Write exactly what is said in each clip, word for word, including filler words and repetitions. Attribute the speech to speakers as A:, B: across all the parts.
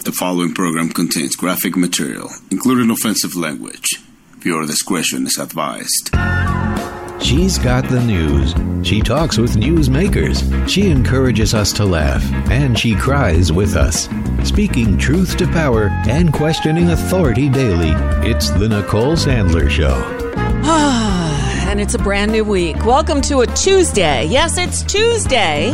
A: The following program contains graphic material, including offensive language. Viewer discretion is advised.
B: She's got the news. She talks with newsmakers. She encourages us to laugh, and she cries with us. Speaking truth to power and questioning authority daily, it's the Nicole Sandler Show.
C: Ah, and it's a brand new week. Welcome to a Tuesday. Yes, it's Tuesday.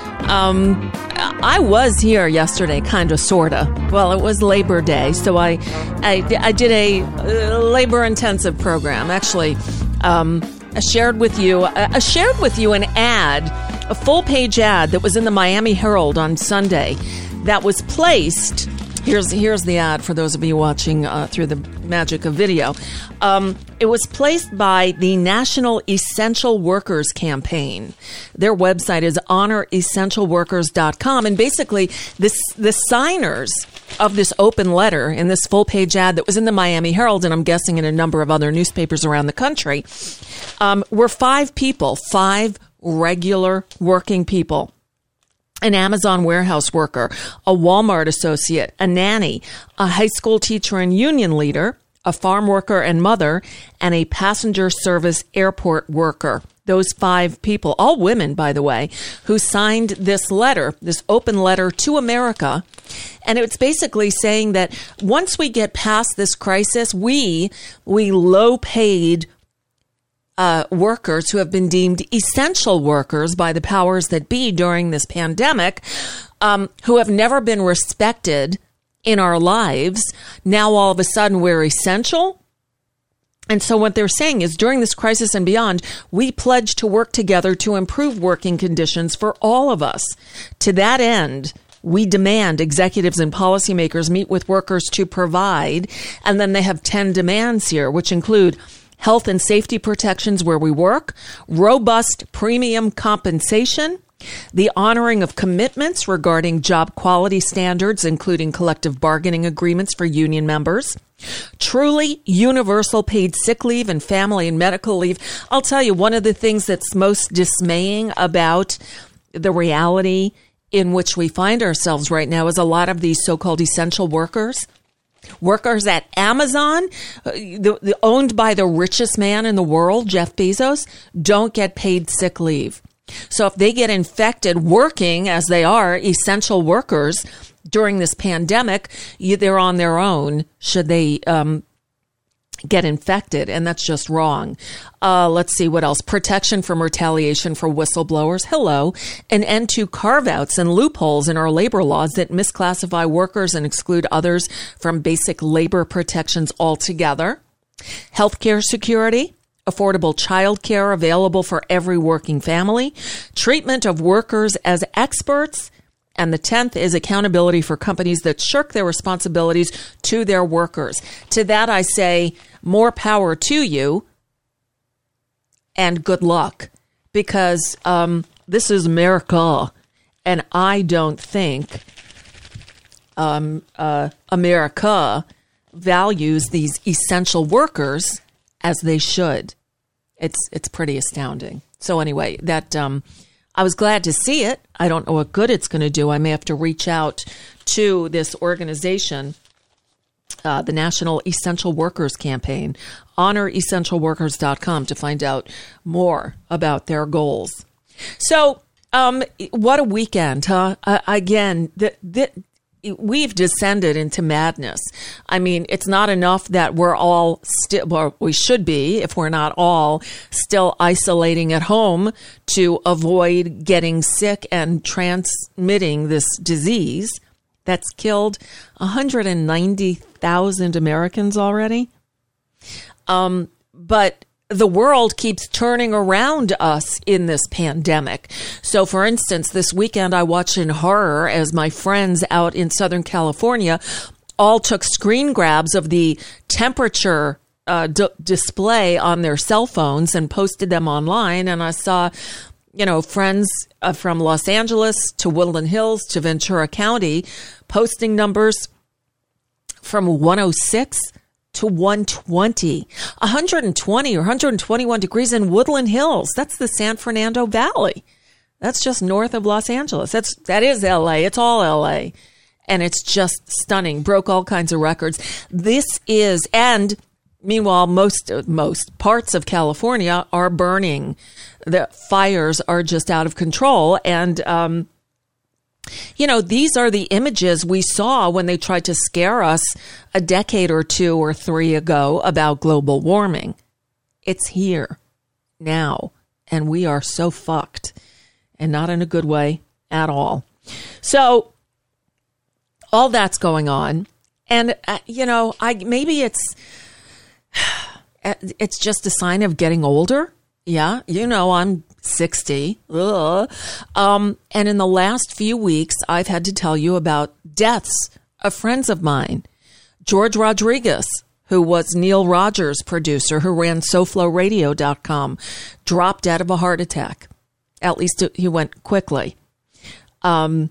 C: Um, I was here yesterday, kind of, sort of. Well, it was Labor Day, so I, I, I did a uh, labor-intensive program. Actually, um, I shared with you, I shared with you an ad, a full-page ad that was in the Miami Herald on Sunday that was placed. Here's here's the ad for those of you watching uh, through the magic of video. Um, it was placed by the National Essential Workers Campaign. Their website is honor essential workers dot com. And basically, this the signers of this open letter in this full-page ad that was in the Miami Herald, and I'm guessing in a number of other newspapers around the country, um, were five people, five regular working people. An Amazon warehouse worker, a Walmart associate, a nanny, a high school teacher and union leader, a farm worker and mother, and a passenger service airport worker. Those five people, all women, by the way, who signed this letter, this open letter to America. And it's basically saying that once we get past this crisis, we, we low-paid Uh, workers who have been deemed essential workers by the powers that be during this pandemic, um, who have never been respected in our lives. Now, all of a sudden, we're essential. And so what they're saying is during this crisis and beyond, we pledge to work together to improve working conditions for all of us. To that end, we demand executives and policymakers meet with workers to provide. And then they have ten demands here, which include health and safety protections where we work, robust premium compensation, the honoring of commitments regarding job quality standards, including collective bargaining agreements for union members, truly universal paid sick leave and family and medical leave. I'll tell you, one of the things that's most dismaying about the reality in which we find ourselves right now is a lot of these so-called essential workers, workers at Amazon, the, the, owned by the richest man in the world, Jeff Bezos, don't get paid sick leave. So if they get infected working, as they are, essential workers during this pandemic, you, they're on their own should they um, get infected. And that's just wrong. Uh, let's see what else. Protection from retaliation for whistleblowers. Hello. An end to carve-outs and loopholes in our labor laws that misclassify workers and exclude others from basic labor protections altogether. Healthcare security. Affordable child care available for every working family. Treatment of workers as experts. And the tenth is accountability for companies that shirk their responsibilities to their workers. To that I say, more power to you and good luck, because um, this is America, and I don't think um, uh, America values these essential workers as they should. It's it's pretty astounding. So anyway, that um, I was glad to see it. I don't know what good it's going to do. I may have to reach out to this organization, uh, the National Essential Workers Campaign, honor essential workers dot com, to find out more about their goals. So, um, what a weekend, huh? Uh, again, the, the, we've descended into madness. I mean, it's not enough that we're all still, well, we should be, if we're not all, still isolating at home to avoid getting sick and transmitting this disease that's killed one hundred ninety thousand Americans already. Um, but the world keeps turning around us in this pandemic. So, for instance, this weekend I watched in horror as my friends out in Southern California all took screen grabs of the temperature uh, d- display on their cell phones and posted them online. And I saw, you know, friends uh, from Los Angeles to Woodland Hills to Ventura County posting numbers from one oh six to one twenty, one hundred twenty or one hundred twenty-one degrees in Woodland Hills. That's the San Fernando Valley. That's just north of Los Angeles. That's, that is L A. It's all L A. And it's just stunning. Broke all kinds of records. This is, and meanwhile, most most parts of California are burning. The fires are just out of control. And, um, you know, these are the images we saw when they tried to scare us a decade or two or three ago about global warming. It's here now, and we are so fucked, and not in a good way at all. So all that's going on, and uh, you know, I maybe it's it's just a sign of getting older. Yeah, you know, I'm sixty. Ugh. Um, and in the last few weeks, I've had to tell you about deaths of friends of mine. George Rodriguez, who was Neil Rogers' producer, who ran SoFlo Radio dot com, dropped dead of a heart attack. At least he went quickly. Um,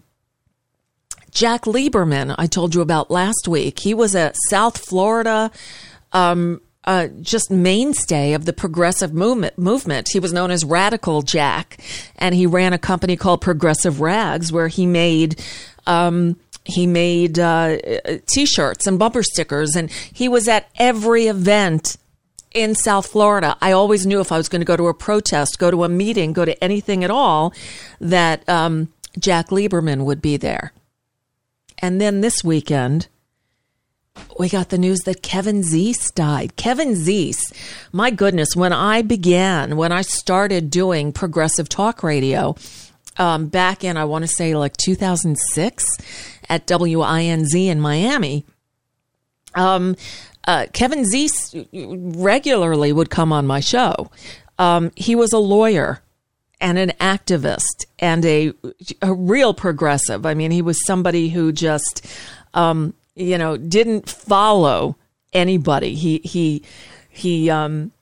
C: Jack Lieberman, I told you about last week. He was a South Florida um Uh, just mainstay of the progressive movement. Movement. He was known as Radical Jack, and he ran a company called Progressive Rags, where he made um, he made uh, T-shirts and bumper stickers, and he was at every event in South Florida. I always knew if I was going to go to a protest, go to a meeting, go to anything at all, that um, Jack Lieberman would be there. And then this weekend, we got the news that Kevin Zeese died. Kevin Zeese, my goodness, when I began, when I started doing progressive talk radio um, back in, I want to say like two thousand six at W I N Z in Miami, um, uh, Kevin Zeese regularly would come on my show. Um, he was a lawyer and an activist and a, a real progressive. I mean, he was somebody who just... Um, you know, didn't follow anybody. He, he, he, um,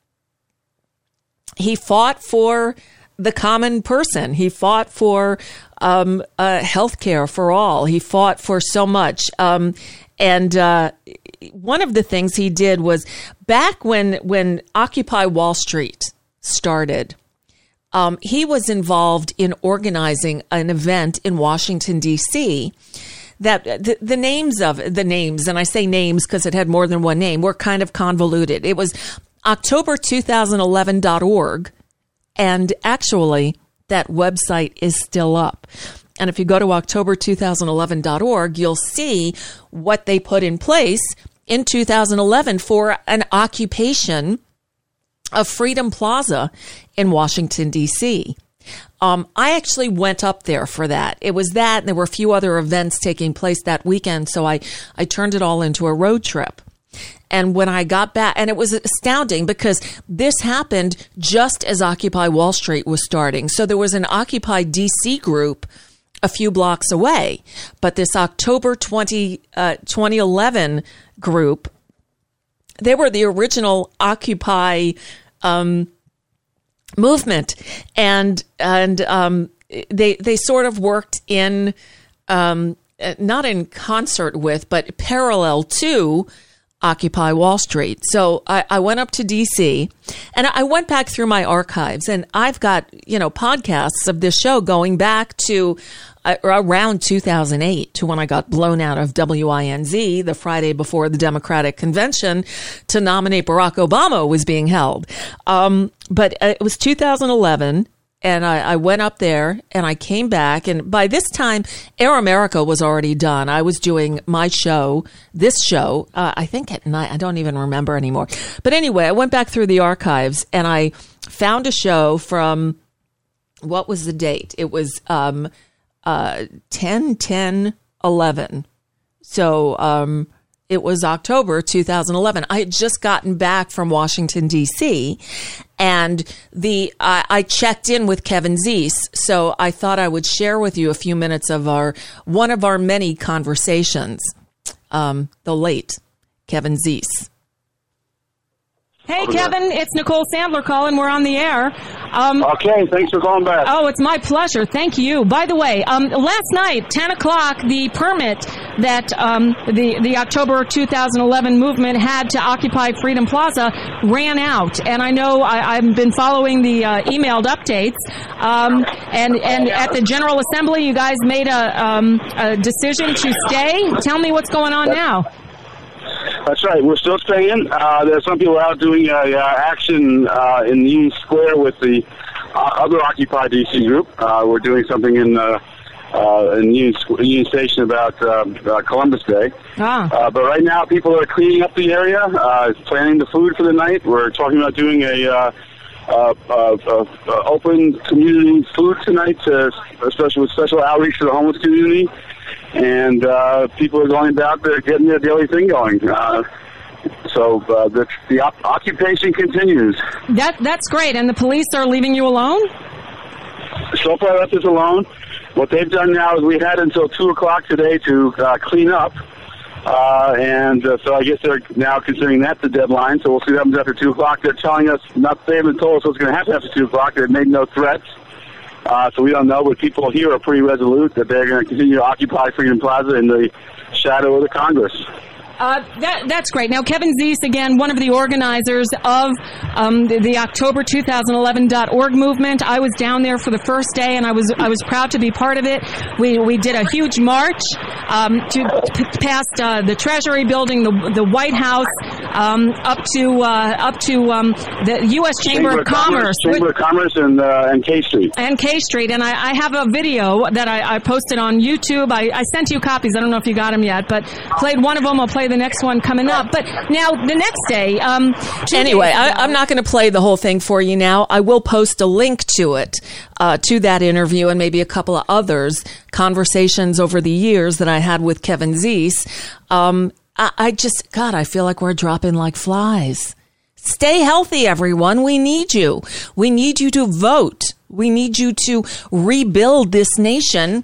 C: he fought for the common person. He fought for, um, uh, healthcare for all. He fought for so much. Um, and, uh, one of the things he did was back when, when Occupy Wall Street started, um, he was involved in organizing an event in Washington, D C, that the, the names of the names, and I say names because it had more than one name, were kind of convoluted. It was October two thousand eleven dot org, and actually that website is still up. And if you go to October two thousand eleven dot org, you'll see what they put in place in two thousand eleven for an occupation of Freedom Plaza in Washington, D C. Um, I actually went up there for that. It was that, and there were a few other events taking place that weekend, so I, I turned it all into a road trip. And when I got back, and it was astounding because this happened just as Occupy Wall Street was starting. So there was an Occupy D C group a few blocks away, but this October twentieth, uh, twenty eleven group, they were the original Occupy um movement, and and um, they they sort of worked in um, not in concert with, but parallel to Occupy Wall Street. So I, I went up to D C, and I went back through my archives, and I've got, you know, podcasts of this show going back to uh, around two thousand eight, to when I got blown out of W I N Z the Friday before the Democratic Convention to nominate Barack Obama was being held. Um, but it was two thousand eleven. And I, I went up there and I came back, and by this time, Air America was already done. I was doing my show, this show, uh, I think at night. I don't even remember anymore. But anyway, I went back through the archives and I found a show from, what was the date? It was um, uh, ten ten eleven. So um, it was October two thousand eleven. I had just gotten back from Washington, D C, and the I, I checked in with Kevin Zeese, so I thought I would share with you a few minutes of our one of our many conversations. Um, the late Kevin Zeese. Hey, Kevin, it's Nicole Sandler calling. We're on the air.
D: Um, okay, thanks for calling back.
C: Oh, it's my pleasure. Thank you. By the way, um, last night, ten o'clock, the permit that um, the, the October two thousand eleven movement had to occupy Freedom Plaza ran out. And I know I, I've been following the uh, emailed updates. Um, and, and at the General Assembly, you guys made a, um, a decision to stay. Tell me what's going on now.
D: That's right. We're still staying. Uh, there's some people out doing uh, uh, action uh, in Union Square with the uh, other Occupy D C group. Uh, we're doing something in uh, uh, in Union, Union Station about uh, uh, Columbus Day.
C: Ah.
D: Uh, but right now, people are cleaning up the area, uh, planning the food for the night. We're talking about doing a uh, uh, uh, uh, uh, open community food tonight, uh, especially with special outreach to the homeless community. And uh, people are going about there getting their daily thing going. Uh, so uh, the, the op- occupation continues.
C: That That's great. And the police are leaving you alone?
D: So far, left us alone. What they've done now is we had until two o'clock today to uh, clean up. Uh, and uh, so I guess they're now considering that the deadline. So we'll see what happens after two o'clock. They're telling us, not they haven't told us what's going to happen after two o'clock. They've made no threats. Uh, so we don't know, but people here are pretty resolute that they're going to continue to occupy Freedom Plaza in the shadow of the Congress.
C: Uh, that, that's great. Now, Kevin Zeese, again, one of the organizers of um, the, the October two thousand eleven dot org movement. I was down there for the first day, and I was I was proud to be part of it. We we did a huge march um, to p- past uh, the Treasury Building, the the White House, um, up to uh, up to um, the U S Chamber, Chamber of Commerce,
D: Commerce Chamber of Commerce, and uh, and K Street,
C: and K Street. And I, I have a video that I, I posted on YouTube. I, I sent you copies. I don't know if you got them yet, but played one of them. I'll play the next one coming up. But now the next day, um,
E: anyway, I, I'm not going to play the whole thing for you now. I will post a link to it, uh, to that interview and maybe a couple of others, conversations over the years that I had with Kevin Zeese. Um, I, I just, God, I feel like we're dropping like flies. Stay healthy, everyone. We need you. We need you to vote. We need you to rebuild this nation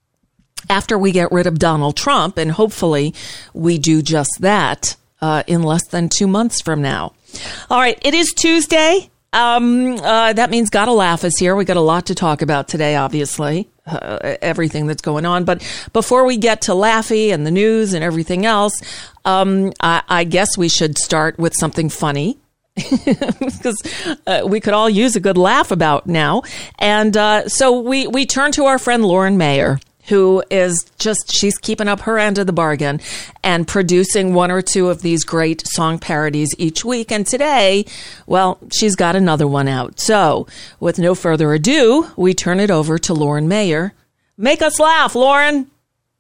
E: after we get rid of Donald Trump, and hopefully we do just that uh, in less than two months from now. All right, it is Tuesday. Um, uh, that means Gotta Laugh is here. We got a lot to talk about today, obviously, uh, everything that's going on. But before we get to Laffy and the news and everything else, um, I, I guess we should start with something funny. Because uh, we could all use a good laugh about now. And uh, so we, we turn to our friend Lauren Mayer, who is just, she's keeping up her end of the bargain and producing one or two of these great song parodies each week. And today, well, she's got another one out. So with no further ado, we turn it over to Lauren Mayer. Make us laugh, Lauren.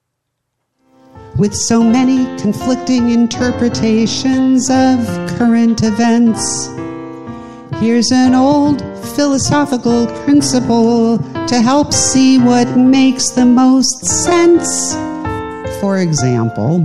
F: With so many conflicting interpretations of current events, here's an old philosophical principle to help see what makes the most sense. For example,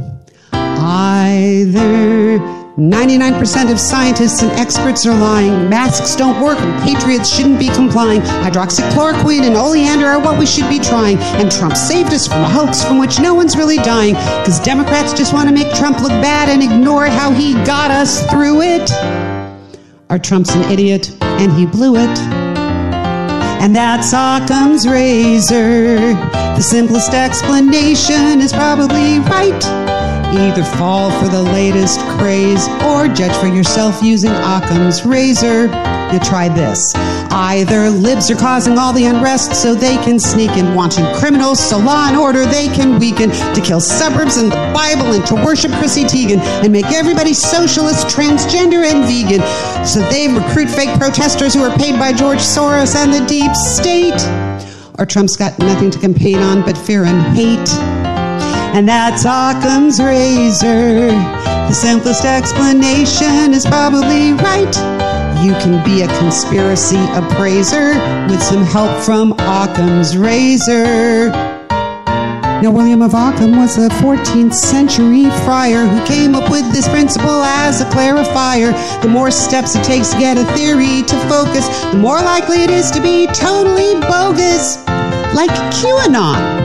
F: either ninety-nine percent of scientists and experts are lying, masks don't work, and patriots shouldn't be complying, hydroxychloroquine and oleander are what we should be trying, and Trump saved us from a hoax from which no one's really dying, because Democrats just want to make Trump look bad and ignore how he got us through it. Or Trump's an idiot, and he blew it. And that's Occam's razor. The simplest explanation is probably right. Either fall for the latest craze or judge for yourself using Occam's razor. You try this. Either libs are causing all the unrest so they can sneak in, wanton criminals so law and order they can weaken, to kill suburbs and the Bible and to worship Chrissy Teigen and make everybody socialist, transgender, and vegan so they recruit fake protesters who are paid by George Soros and the deep state. Or Trump's got nothing to campaign on but fear and hate. And that's Occam's razor. The simplest explanation is probably right. You can be a conspiracy appraiser with some help from Occam's razor. Now, William of Ockham was a fourteenth century friar who came up with this principle as a clarifier. The more steps it takes to get a theory to focus, the more likely it is to be totally bogus. Like QAnon.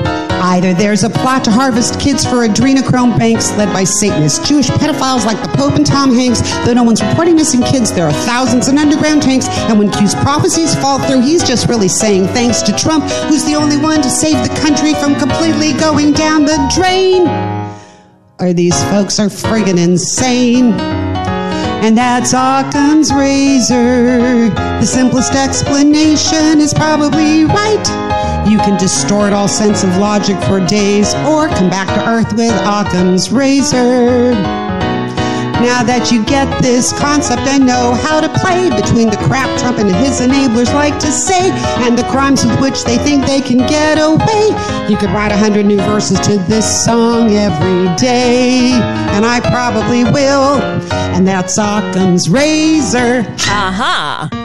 F: Either there's a plot to harvest kids for adrenochrome banks led by Satanists, Jewish pedophiles like the Pope and Tom Hanks. Though no one's reporting missing kids, there are thousands in underground tanks. And when Q's prophecies fall through, he's just really saying thanks to Trump, who's the only one to save the country from completely going down the drain. Or these folks are friggin' insane. And that's Occam's razor. The simplest explanation is probably right. You can distort all sense of logic for days, or come back to earth with Occam's razor. Now that you get this concept and know how to play between the crap Trump and his enablers like to say, and the crimes with which they think they can get away, you could write a hundred new verses to this song every day. And I probably will. And that's Occam's razor.
C: Aha.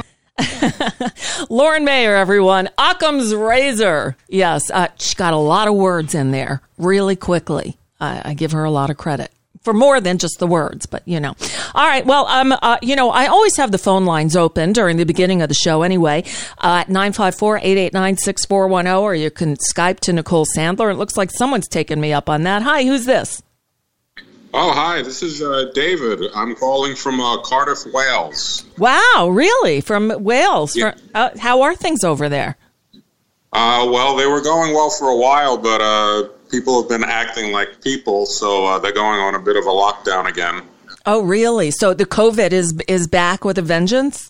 C: Lauren Mayer, everyone. Occam's razor. Yes, uh, she got a lot of words in there really quickly. I, I give her a lot of credit. For more than just the words, but you know. All right. Well, um, uh, you know, I always have the phone lines open during the beginning of the show anyway, uh, at nine five four, eight eight nine, six four one zero, or you can Skype to Nicole Sandler. It looks like someone's taken me up on that. Hi, who's this?
G: Oh, hi. This is uh, David. I'm calling from uh, Cardiff, Wales.
C: Wow, really? From Wales?
G: Yeah.
C: For, uh, how are things over there?
G: Uh, well, they were going well for a while, but uh, people have been acting like people, so uh, they're going on a bit of a lockdown again.
C: Oh, really? So the COVID is is back with a vengeance?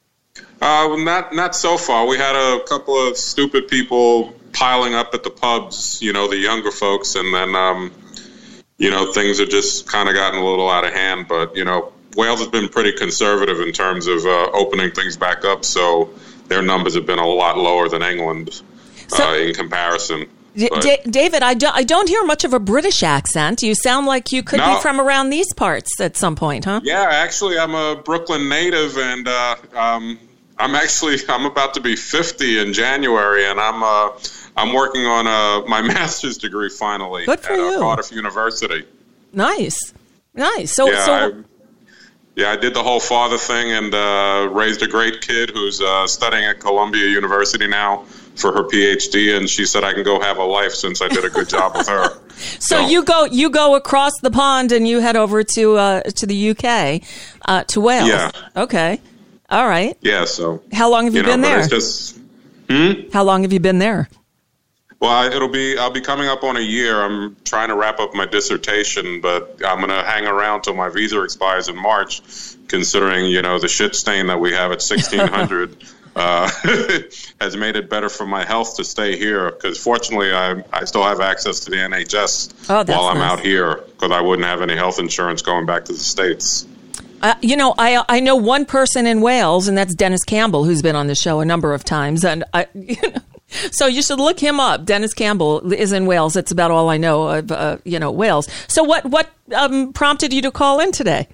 G: Uh, not not so far. We had a couple of stupid people piling up at the pubs, you know, the younger folks, and then, um, you know, things have just kind of gotten a little out of hand. But, you know, Wales has been pretty conservative in terms of uh, opening things back up, so their numbers have been a lot lower than England
C: So-
G: uh, in comparison.
C: D- D- David, I, do, I don't hear much of a British accent. You sound like you could
G: No.
C: be from around these parts at some point, huh?
G: Yeah, actually, I'm a Brooklyn native, and uh, um, I'm actually I'm about to be fifty in January, and I'm uh, I'm working on uh, my master's degree finally
C: Good for
G: at
C: you.
G: Uh, Cardiff University.
C: Nice, nice. So,
G: Yeah,
C: so
G: I, yeah, I did the whole father thing and uh, raised a great kid who's uh, studying at Columbia University now for her P H D, and she said I can go have a life since I did a good job with her.
C: So, so you go you go across the pond and you head over to uh, to the U K, uh, to Wales.
G: Yeah.
C: Okay. All right.
G: Yeah. So
C: how long have you,
G: you know,
C: been
G: but
C: there?
G: It's just, hmm?
C: How long have you been there?
G: Well, it'll be I'll be coming up on a year. I'm trying to wrap up my dissertation, but I'm going to hang around till my visa expires in March, considering, you know, the shit stain that we have at sixteen hundred. Uh, has made it better for my health to stay here because fortunately I I still have access to the N H S
C: oh, that's
G: while I'm
C: nice.
G: out here because I wouldn't have any health insurance going back to the States.
C: Uh, you know, I I know one person in Wales, and that's Dennis Campbell, who's been on the show a number of times, and I. You know, so you should look him up. Dennis Campbell is in Wales. That's about all I know of, uh, you know, Wales. So what what um, prompted you to call in today?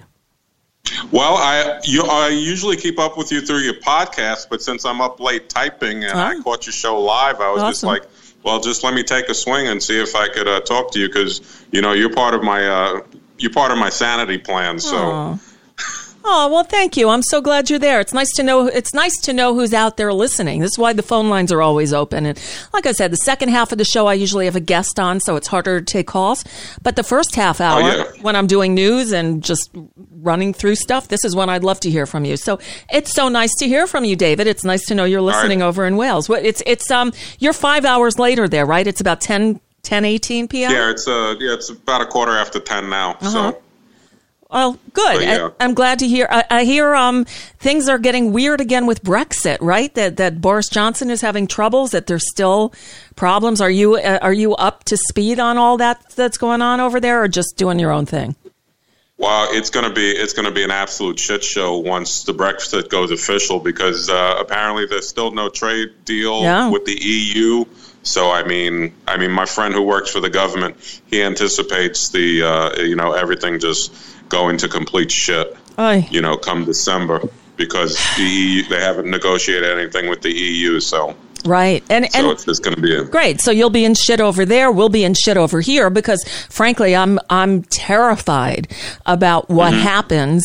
G: Well, I you, I usually keep up with you through your podcast, but since I'm up late typing and
C: Oh.
G: I caught your show live, I was just
C: Awesome.
G: like, well, just let me take a swing and see if I could uh, talk to you because you know you're part of my uh, you're part of my sanity plan. So.
C: Aw. Oh, well, thank you. I'm so glad you're there. It's nice to know. It's nice to know who's out there listening. This is why the phone lines are always open. And like I said, the second half of the show, I usually have a guest on, so it's harder to take calls. But the first half hour,
G: Oh, yeah.
C: when I'm doing news and just running through stuff, this is when I'd love to hear from you. So it's so nice to hear from you, David. It's nice to know you're listening
G: right.
C: over in Wales. What it's it's um you're five hours later there, right? It's about ten, ten eighteen p.m.
G: Yeah, it's uh yeah, it's about a quarter after ten now.
C: Uh-huh.
G: So.
C: Well, good.
G: But, yeah.
C: I, I'm glad to hear. I, I hear um, things are getting weird again with Brexit, right? That that Boris Johnson is having troubles. That there's still problems. Are you uh, are you up to speed on all that that's going on over there, or just doing your own thing?
G: Well, it's going to be it's going to be an absolute shit show once the Brexit goes official because uh, apparently there's still no trade deal
C: Yeah.
G: with the E U. So I mean, I mean, my friend who works for the government, he anticipates the uh, you know everything just going to complete shit.
C: Oy.
G: You know, come December because the E U, they haven't negotiated anything with the E U. So
C: Right. And
G: so
C: and
G: it's just going to be a
C: great. So you'll be in shit over there. We'll be in shit over here because, frankly, I'm I'm terrified about what
G: Mm-hmm.
C: happens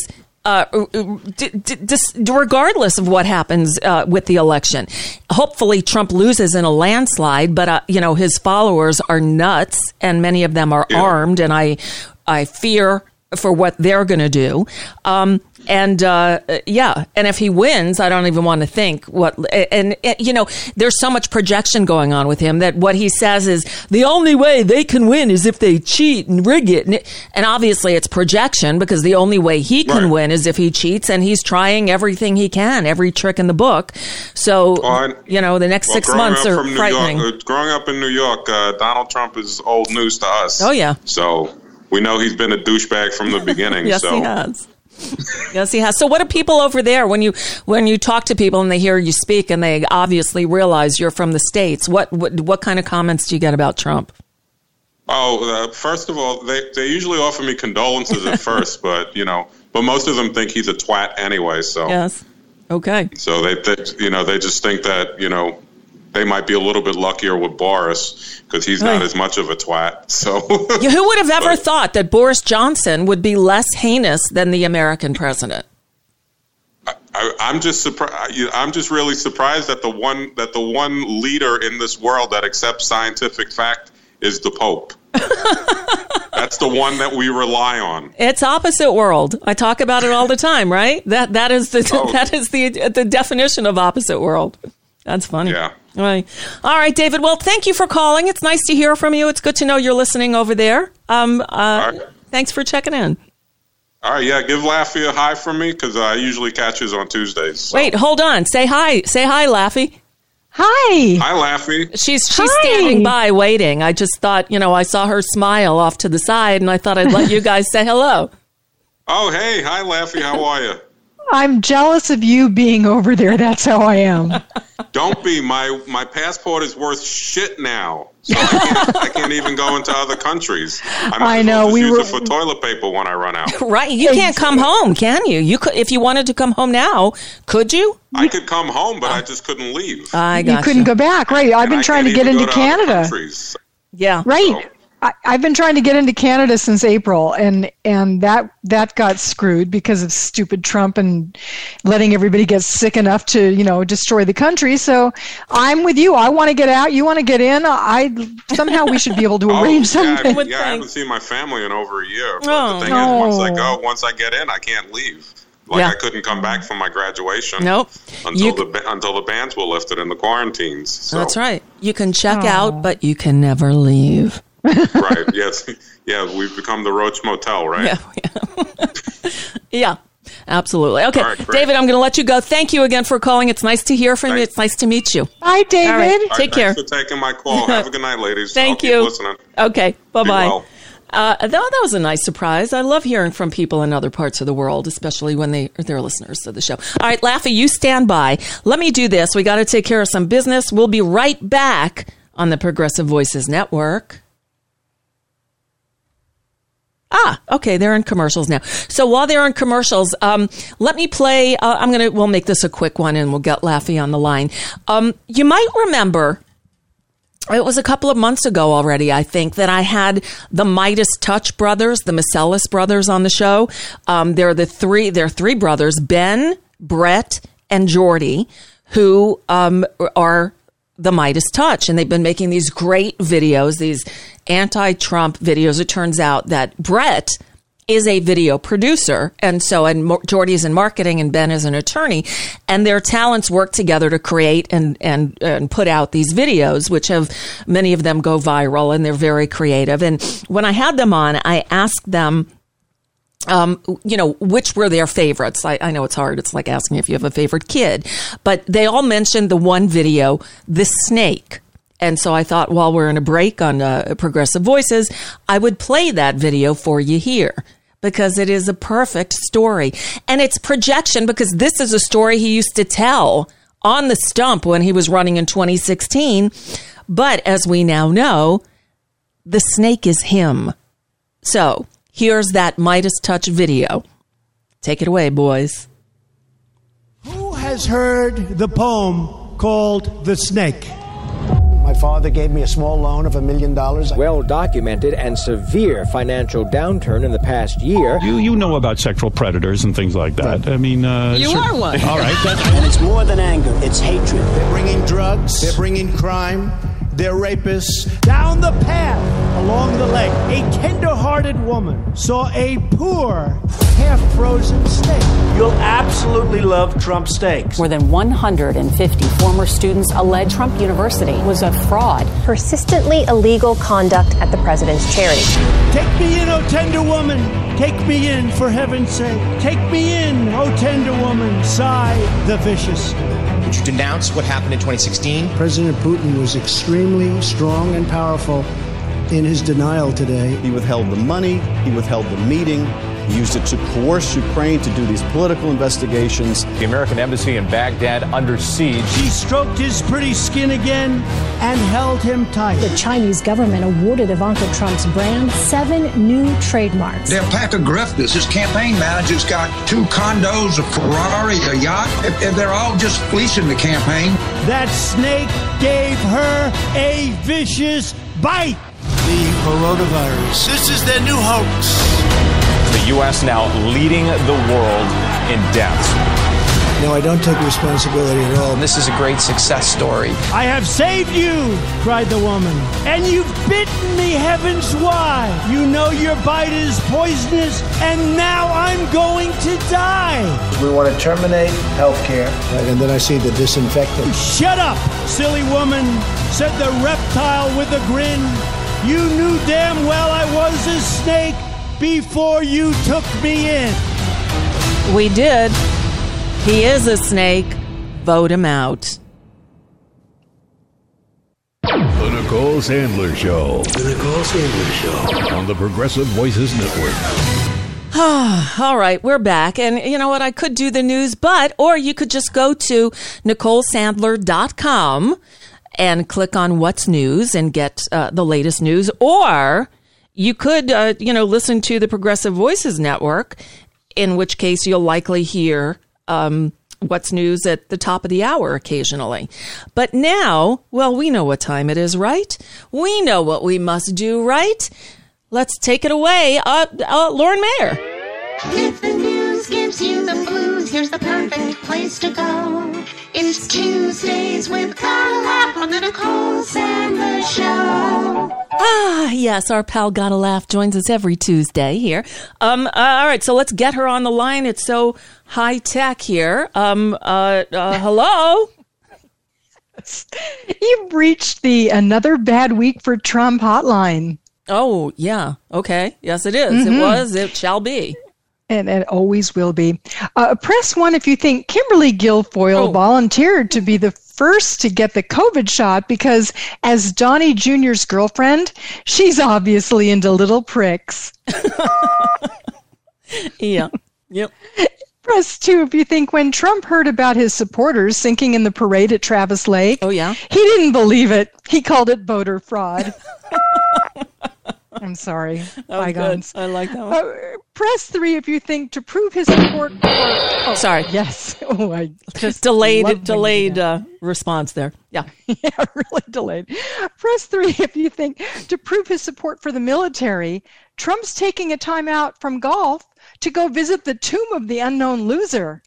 E: uh, d- d- d- regardless of what happens uh, with the election. Hopefully Trump loses in a landslide, but, uh, you know, his followers are nuts and many of them are yeah. armed. And I, I fear for what they're going to do. Um, and, uh, yeah. And if he wins, I don't even want to think what, and, and, you know, there's so much projection going on with him that what he says is the only way they can win is if they cheat and rig it. And, and obviously it's projection because the only way he can right. win is if he cheats, and he's trying everything he can, every trick in the book. So, well, you know, the next well, six months are frightening.
G: York, uh, growing up in New York, uh, Donald Trump is old news to us.
E: Oh, yeah.
G: So we know he's been a douchebag from the beginning.
E: Yes,
G: so.
E: he has. Yes, he has. So what are people over there when you when you talk to people and they hear you speak and they obviously realize you're from the States? What what, what kind of comments do you get about Trump?
G: Oh, uh, first of all, they, they usually offer me condolences at first, but, you know, but most of them think he's a twat anyway. So
E: yes. Okay.
G: So they, they you know, they just think that, you know, they might be a little bit luckier with Boris because he's not right. as much of a twat. So
E: yeah, who would have ever but, thought that Boris Johnson would be less heinous than the American president?
G: I, I, I'm just surprised. I'm just really surprised that the one that the one leader in this world that accepts scientific fact is the Pope. That's the one that we rely on.
E: It's opposite world. I talk about it all the time, right? That that is the oh. that is the the definition of opposite world. That's funny.
G: Yeah.
E: All right. All right, David. Well, thank you for calling. It's nice to hear from you. It's good to know you're listening over there. Um, uh, right. Thanks for checking in.
G: All right. Yeah. Give Laffy a hi from me because I usually catch his on Tuesdays. So.
E: Wait, hold on. Say hi. Say hi, Laffy.
H: Hi.
G: Hi, Laffy.
E: She's she's
H: hi.
E: standing by waiting. I just thought, you know, I saw her smile off to the side, and I thought I'd let you guys say hello.
G: Oh, hey. Hi, Laffy. How are you?
H: I'm jealous of you being over there. That's how I am.
G: Don't be. My my passport is worth shit now. So I can't, I can't even go into other countries. I, might
H: I know.
G: Well just
H: we
G: use
H: were
G: it for toilet paper when I run out.
E: Right. You can't come home, can you? You could, if you wanted to come home now, could you?
G: I could come home, but I just couldn't leave.
E: I got
H: you. couldn't go back. Right. I've
G: and
H: been
G: I
H: trying to get into to Canada.
E: Yeah.
H: Right. So. I, I've been trying to get into Canada since April, and, and that that got screwed because of stupid Trump and letting everybody get sick enough to, you know, destroy the country. So I'm with you. I want to get out. You want to get in. I somehow we should be able to arrange
G: oh, yeah,
H: something.
G: I, yeah, I haven't seen my family in over a year. But
E: oh,
G: the thing
H: no.
G: is, once I go, once I get in, I can't leave. Like yeah. I couldn't come back from my graduation.
E: Nope.
G: Until
E: you,
G: the until the bans were lifted and the quarantines. So.
E: That's right. You can check
H: oh.
E: out, but you can never leave.
G: Right. Yes. Yeah. We've become the Roach Motel, right?
E: Yeah. Yeah. Yeah, absolutely. Okay.
G: Right,
E: David, I'm going to let you go. Thank you again for calling. It's nice to hear from thanks. you. It's nice to meet you.
H: Hi, David.
E: All right.
G: All right,
E: Take care.
G: Thanks for taking my call. Have a good night, ladies.
E: Thank
G: I'll
E: you.
G: Keep listening.
E: Okay. Bye-bye.
G: Well.
E: Uh, that, that was a nice surprise. I love hearing from people in other parts of the world, especially when they, they're listeners to the show. All right, Laffy, you stand by. Let me do this. We got to take care of some business. We'll be right back on the Progressive Voices Network. Ah, okay. They're in commercials now. So while they're in commercials, um, let me play. Uh, I'm going to, we'll make this a quick one and we'll get Laffy on the line. Um, you might remember, it was a couple of months ago already, I think, that I had the Midas Touch brothers, the Macellis brothers on the show. Um, they're the three, they're three brothers, Ben, Brett, and Jordy, who, um, are the Midas Touch. And they've been making these great videos, these anti-Trump videos. It turns out that Brett is a video producer. And so, and Jordy is in marketing and Ben is an attorney, and their talents work together to create and, and, and put out these videos, which have, many of them go viral and they're very creative. And when I had them on, I asked them, um, you know, which were their favorites. I, I know it's hard. It's like asking if you have a favorite kid, but they all mentioned the one video, the snake. And so I thought while we're in a break on uh, Progressive Voices, I would play that video for you here because it is a perfect story. And it's projection because this is a story he used to tell on the stump when he was running in twenty sixteen. But as we now know, the snake is him. So here's that Midas Touch video. Take it away, boys.
I: Who has heard the poem called The Snake?
J: My
I: father gave me a small loan of a million dollars.
J: Well-documented and severe financial downturn in the past year.
K: You you know about sexual predators and things like that. Right. I mean... Uh,
C: you sure. are one.
K: All right.
I: And it's more than anger. It's hatred. They're bringing drugs. They're bringing crime. They're rapists.
L: Down the path, along the lake, a tender-hearted woman saw a poor, half-frozen steak.
I: You'll absolutely love Trump steaks.
M: More than one hundred fifty former students allege Trump University was a fraud.
N: Persistently illegal conduct at the president's charity.
L: Take me in, oh tender woman. Take me in, for heaven's sake. Take me in, oh tender woman. Sigh the vicious.
O: Would you denounce what happened in twenty sixteen?
I: President Putin was extremely strong and powerful in his denial today.
P: He withheld the money. He withheld the meeting. He used it to coerce Ukraine to do these political investigations.
Q: The American embassy in Baghdad under siege.
L: She stroked his pretty skin again and held him tight.
R: The Chinese government awarded Ivanka Trump's brand seven new trademarks.
S: They're a pack of grifters. His campaign manager's got two condos, a Ferrari, a yacht. And they're all just fleecing the campaign.
L: That snake gave her a vicious bite.
I: The coronavirus.
S: This is their new hoax.
Q: The U S now leading the world in deaths.
I: No, I don't take responsibility at all.
O: This is a great success story.
L: I have saved you, cried the woman. And you've bitten me, heavens why? You know your bite is poisonous, and now I'm going to die.
I: We want to terminate health care. Right, and then I see the disinfectant.
L: Shut up, silly woman, said the reptile with a grin. You knew damn well I was a snake before you took me in.
C: We did. He is a snake. Vote him out.
B: The Nicole Sandler Show.
I: The Nicole Sandler Show.
B: On the Progressive Voices Network.
C: All right, we're back. And you know what? I could do the news, but, or you could just go to Nicole Sandler dot com and click on What's News and get uh, the latest news. Or you could, uh, you know, listen to the Progressive Voices Network, in which case you'll likely hear um, What's News at the top of the hour occasionally. But now, well, we know what time it is, right? We know what we must do, right? Let's take it away. Uh, uh, Lauren Mayer.
T: If the news gives you the blues, here's the perfect place to go. It's Tuesdays with Gotta Laugh on the Nicole Sandler Show.
C: Ah, yes, our pal Gotta Laugh joins us every Tuesday here. Um, uh, all right, so let's get her on the line. It's so high tech here. Um, uh, uh, hello.
H: You've reached the another bad week for Trump hotline.
C: Oh, yeah. Okay. Yes, it is.
H: Mm-hmm.
C: It was. It shall be.
H: And it always will be. Uh, press one if you think Kimberly Guilfoyle oh. volunteered to be the first to get the COVID shot because, as Donnie Junior's girlfriend, she's obviously into little pricks.
C: Yeah. Yep.
H: Press two if you think when Trump heard about his supporters sinking in the parade at Travis Lake.
C: Oh, yeah?
H: He didn't believe it. He called it voter fraud. I'm sorry. Bygones.
C: I like that one.
H: Uh, press three if you think to prove his support for... Oh,
C: sorry.
H: Yes. Oh, I just
C: delayed delayed uh, response there. Yeah.
H: Yeah, really delayed. Press three if you think to prove his support for the military, Trump's taking a time out from golf to go visit the tomb of the unknown loser.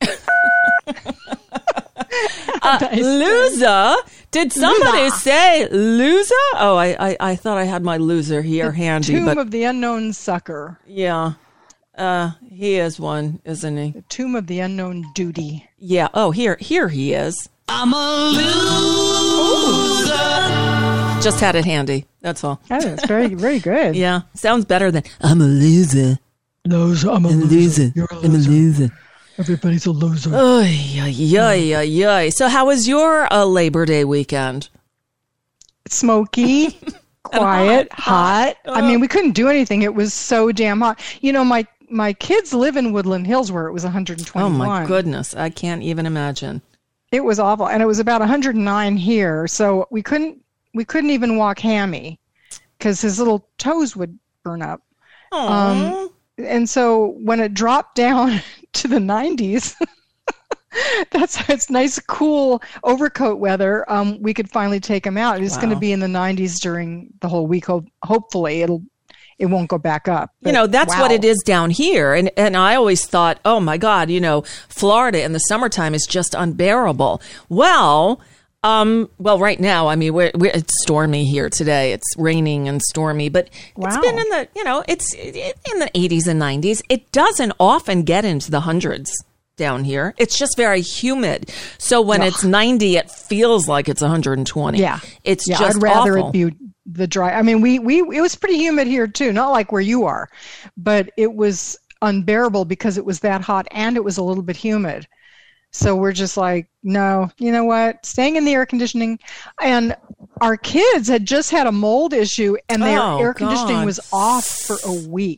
C: uh, loser? Did somebody loser. say loser? Oh, I, I, I thought I had my loser here
H: the
C: handy.
H: Tomb
C: but,
H: of the unknown sucker.
C: Yeah. Uh, he is one, isn't he?
H: The tomb of the unknown duty.
C: Yeah. Oh, here, here he is.
T: I'm a loser.
C: Just had it handy. That's all.
H: Oh, that's very, very good.
C: Yeah. Sounds better than I'm a loser.
H: Loser. I'm a,
C: a
H: loser.
C: loser.
H: You're a loser.
C: I'm a loser.
H: Everybody's a loser.
C: Oh, yeah, yeah, yeah, yeah. So how was your uh, Labor Day weekend?
H: Smoky, quiet, hot. hot. I mean, we couldn't do anything. It was so damn hot. You know, my, my kids live in Woodland Hills where it was one hundred twenty-one.
C: Oh, my goodness. I can't even imagine.
H: It was awful. And it was about one hundred nine here. So we couldn't we couldn't even walk Hammy because his little toes would burn up. Um, and so when it dropped down to the nineties, That's it's nice, cool overcoat weather. Um, we could finally take him out. It's
E: Wow.
H: going to be in the nineties during the whole week. Ho- hopefully, it'll it won't go back up.
E: You
H: But
E: know, that's
H: wow.
E: what it is down here. And and I always thought, oh my God, you know, Florida in the summertime is just unbearable. Well, um, well, right now, I mean, we're, we're, it's stormy here today. It's raining and stormy, but it's
H: Wow.
E: been in the, you know, it's in the eighties and nineties. It doesn't often get into the hundreds down here. It's just very humid. So when
H: Ugh.
E: it's ninety, it feels like it's one hundred twenty.
H: Yeah,
E: It's
H: yeah,
E: just
H: I'd rather
E: awful.
H: it be the dry. I mean, we we it was pretty humid here too. Not like where you are, but it was unbearable because it was that hot and it was a little bit humid. So we're just like, no, you know what? Staying in the air conditioning. And our kids had just had a mold issue and their
E: Oh,
H: air conditioning
E: God.
H: was off for a week.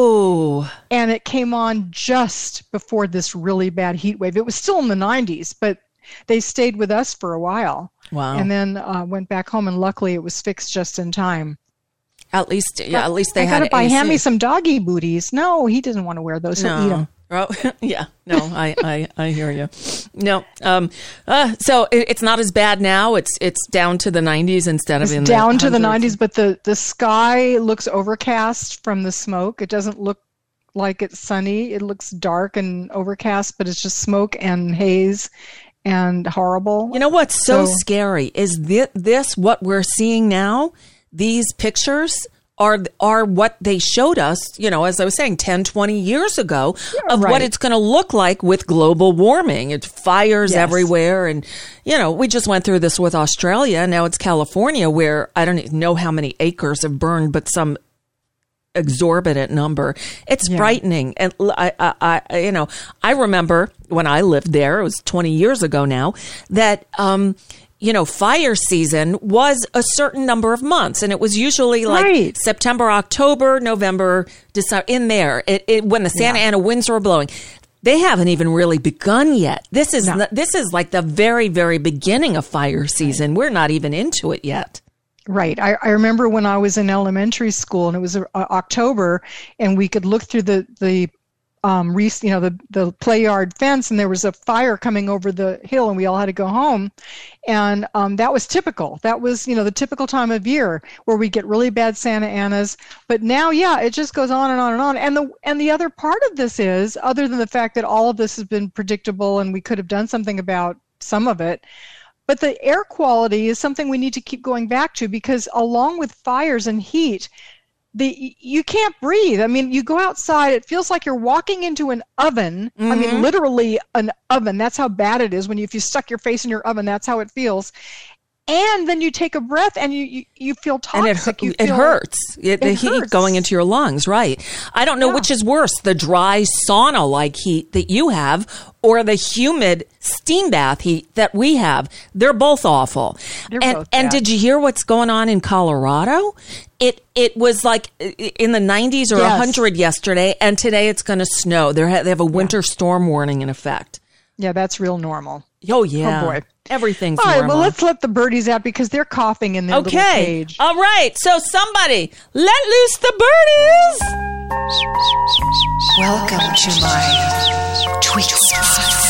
E: Oh.
H: And it came on just before this really bad heat wave. It was still in the nineties, but they stayed with us for a while.
E: Wow.
H: And then uh, went back home, and luckily it was fixed just in time.
E: At least, yeah, at least they
H: I
E: had
H: gotta buy
E: A C.
H: Hammy some doggy booties. No, he doesn't want to wear those. He'll eat them.
E: Oh, yeah. No, I, I, I hear you. No. Um, uh, so it, it's not as bad now. It's it's down to the nineties instead of
H: It's
E: in
H: down
E: the
H: to the
E: hundreds.
H: nineties, but the, the sky looks overcast from the smoke. It doesn't look like it's sunny. It looks dark and overcast, but it's just smoke and haze and horrible.
E: You know what's so,
H: So-
E: scary is thi- this what we're seeing now? These pictures are are what they showed us, you know, as I was saying, ten, twenty years ago of what
H: right.
E: it's going to look like with global warming. It's fires
H: Yes.
E: everywhere. And, you know, we just went through this with Australia. Now it's California where I don't even know how many acres have burned, but some exorbitant number. It's
H: Yeah.
E: frightening. And l- I, I, I, you know, I remember when I lived there, it was twenty years ago now, that, um, you know, fire season was a certain number of months, and it was usually like
H: Right.
E: September, October, November, December, in there. It, it when the Santa
H: Yeah.
E: Ana winds were blowing. They haven't even really begun yet. This is
H: No.
E: n- this is like the very, very beginning of fire season. We're not even into it yet.
H: Right. I, I remember when I was in elementary school and it was uh, October and we could look through the, the um, re- you know, the, the play yard fence and there was a fire coming over the hill and we all had to go home. And um, that was typical. That was, you know, the typical time of year where we get really bad Santa Anas. But now, yeah, it just goes on and on and on. And the, and the other part of this is, other than the fact that all of this has been predictable and we could have done something about some of it, but the air quality is something we need to keep going back to because along with fires and heat, the you can't breathe. I mean, you go outside, it feels like you're walking into an oven. I
E: Mm-hmm.
H: mean, literally an oven. That's how bad it is. When you, if you stuck your face in your oven, that's how it feels. And then you take a breath and you, you, you feel
E: And it,
H: toxic.
E: hu-
H: You
E: it
H: feel-
E: hurts. It, the
H: it
E: heat
H: hurts.
E: going into your lungs, right? I don't know
H: Yeah.
E: which is worse, the dry sauna-like heat that you have or the humid steam bath heat that we have. They're both awful.
H: They're
E: and
H: both
E: and
H: bad.
E: did you hear what's going on in Colorado? It it was like in the nineties or
H: Yes.
E: one hundred yesterday, and today it's going to snow. They ha- they have a winter storm warning in effect.
H: Yeah, that's real normal.
E: Oh, yeah.
H: Oh, boy.
E: Everything's
H: All right,
E: normal.
H: well, let's let the birdies out because they're coughing in their little
E: Okay.
H: cage.
E: All right. So somebody let loose the birdies.
U: Welcome to my tweet spot.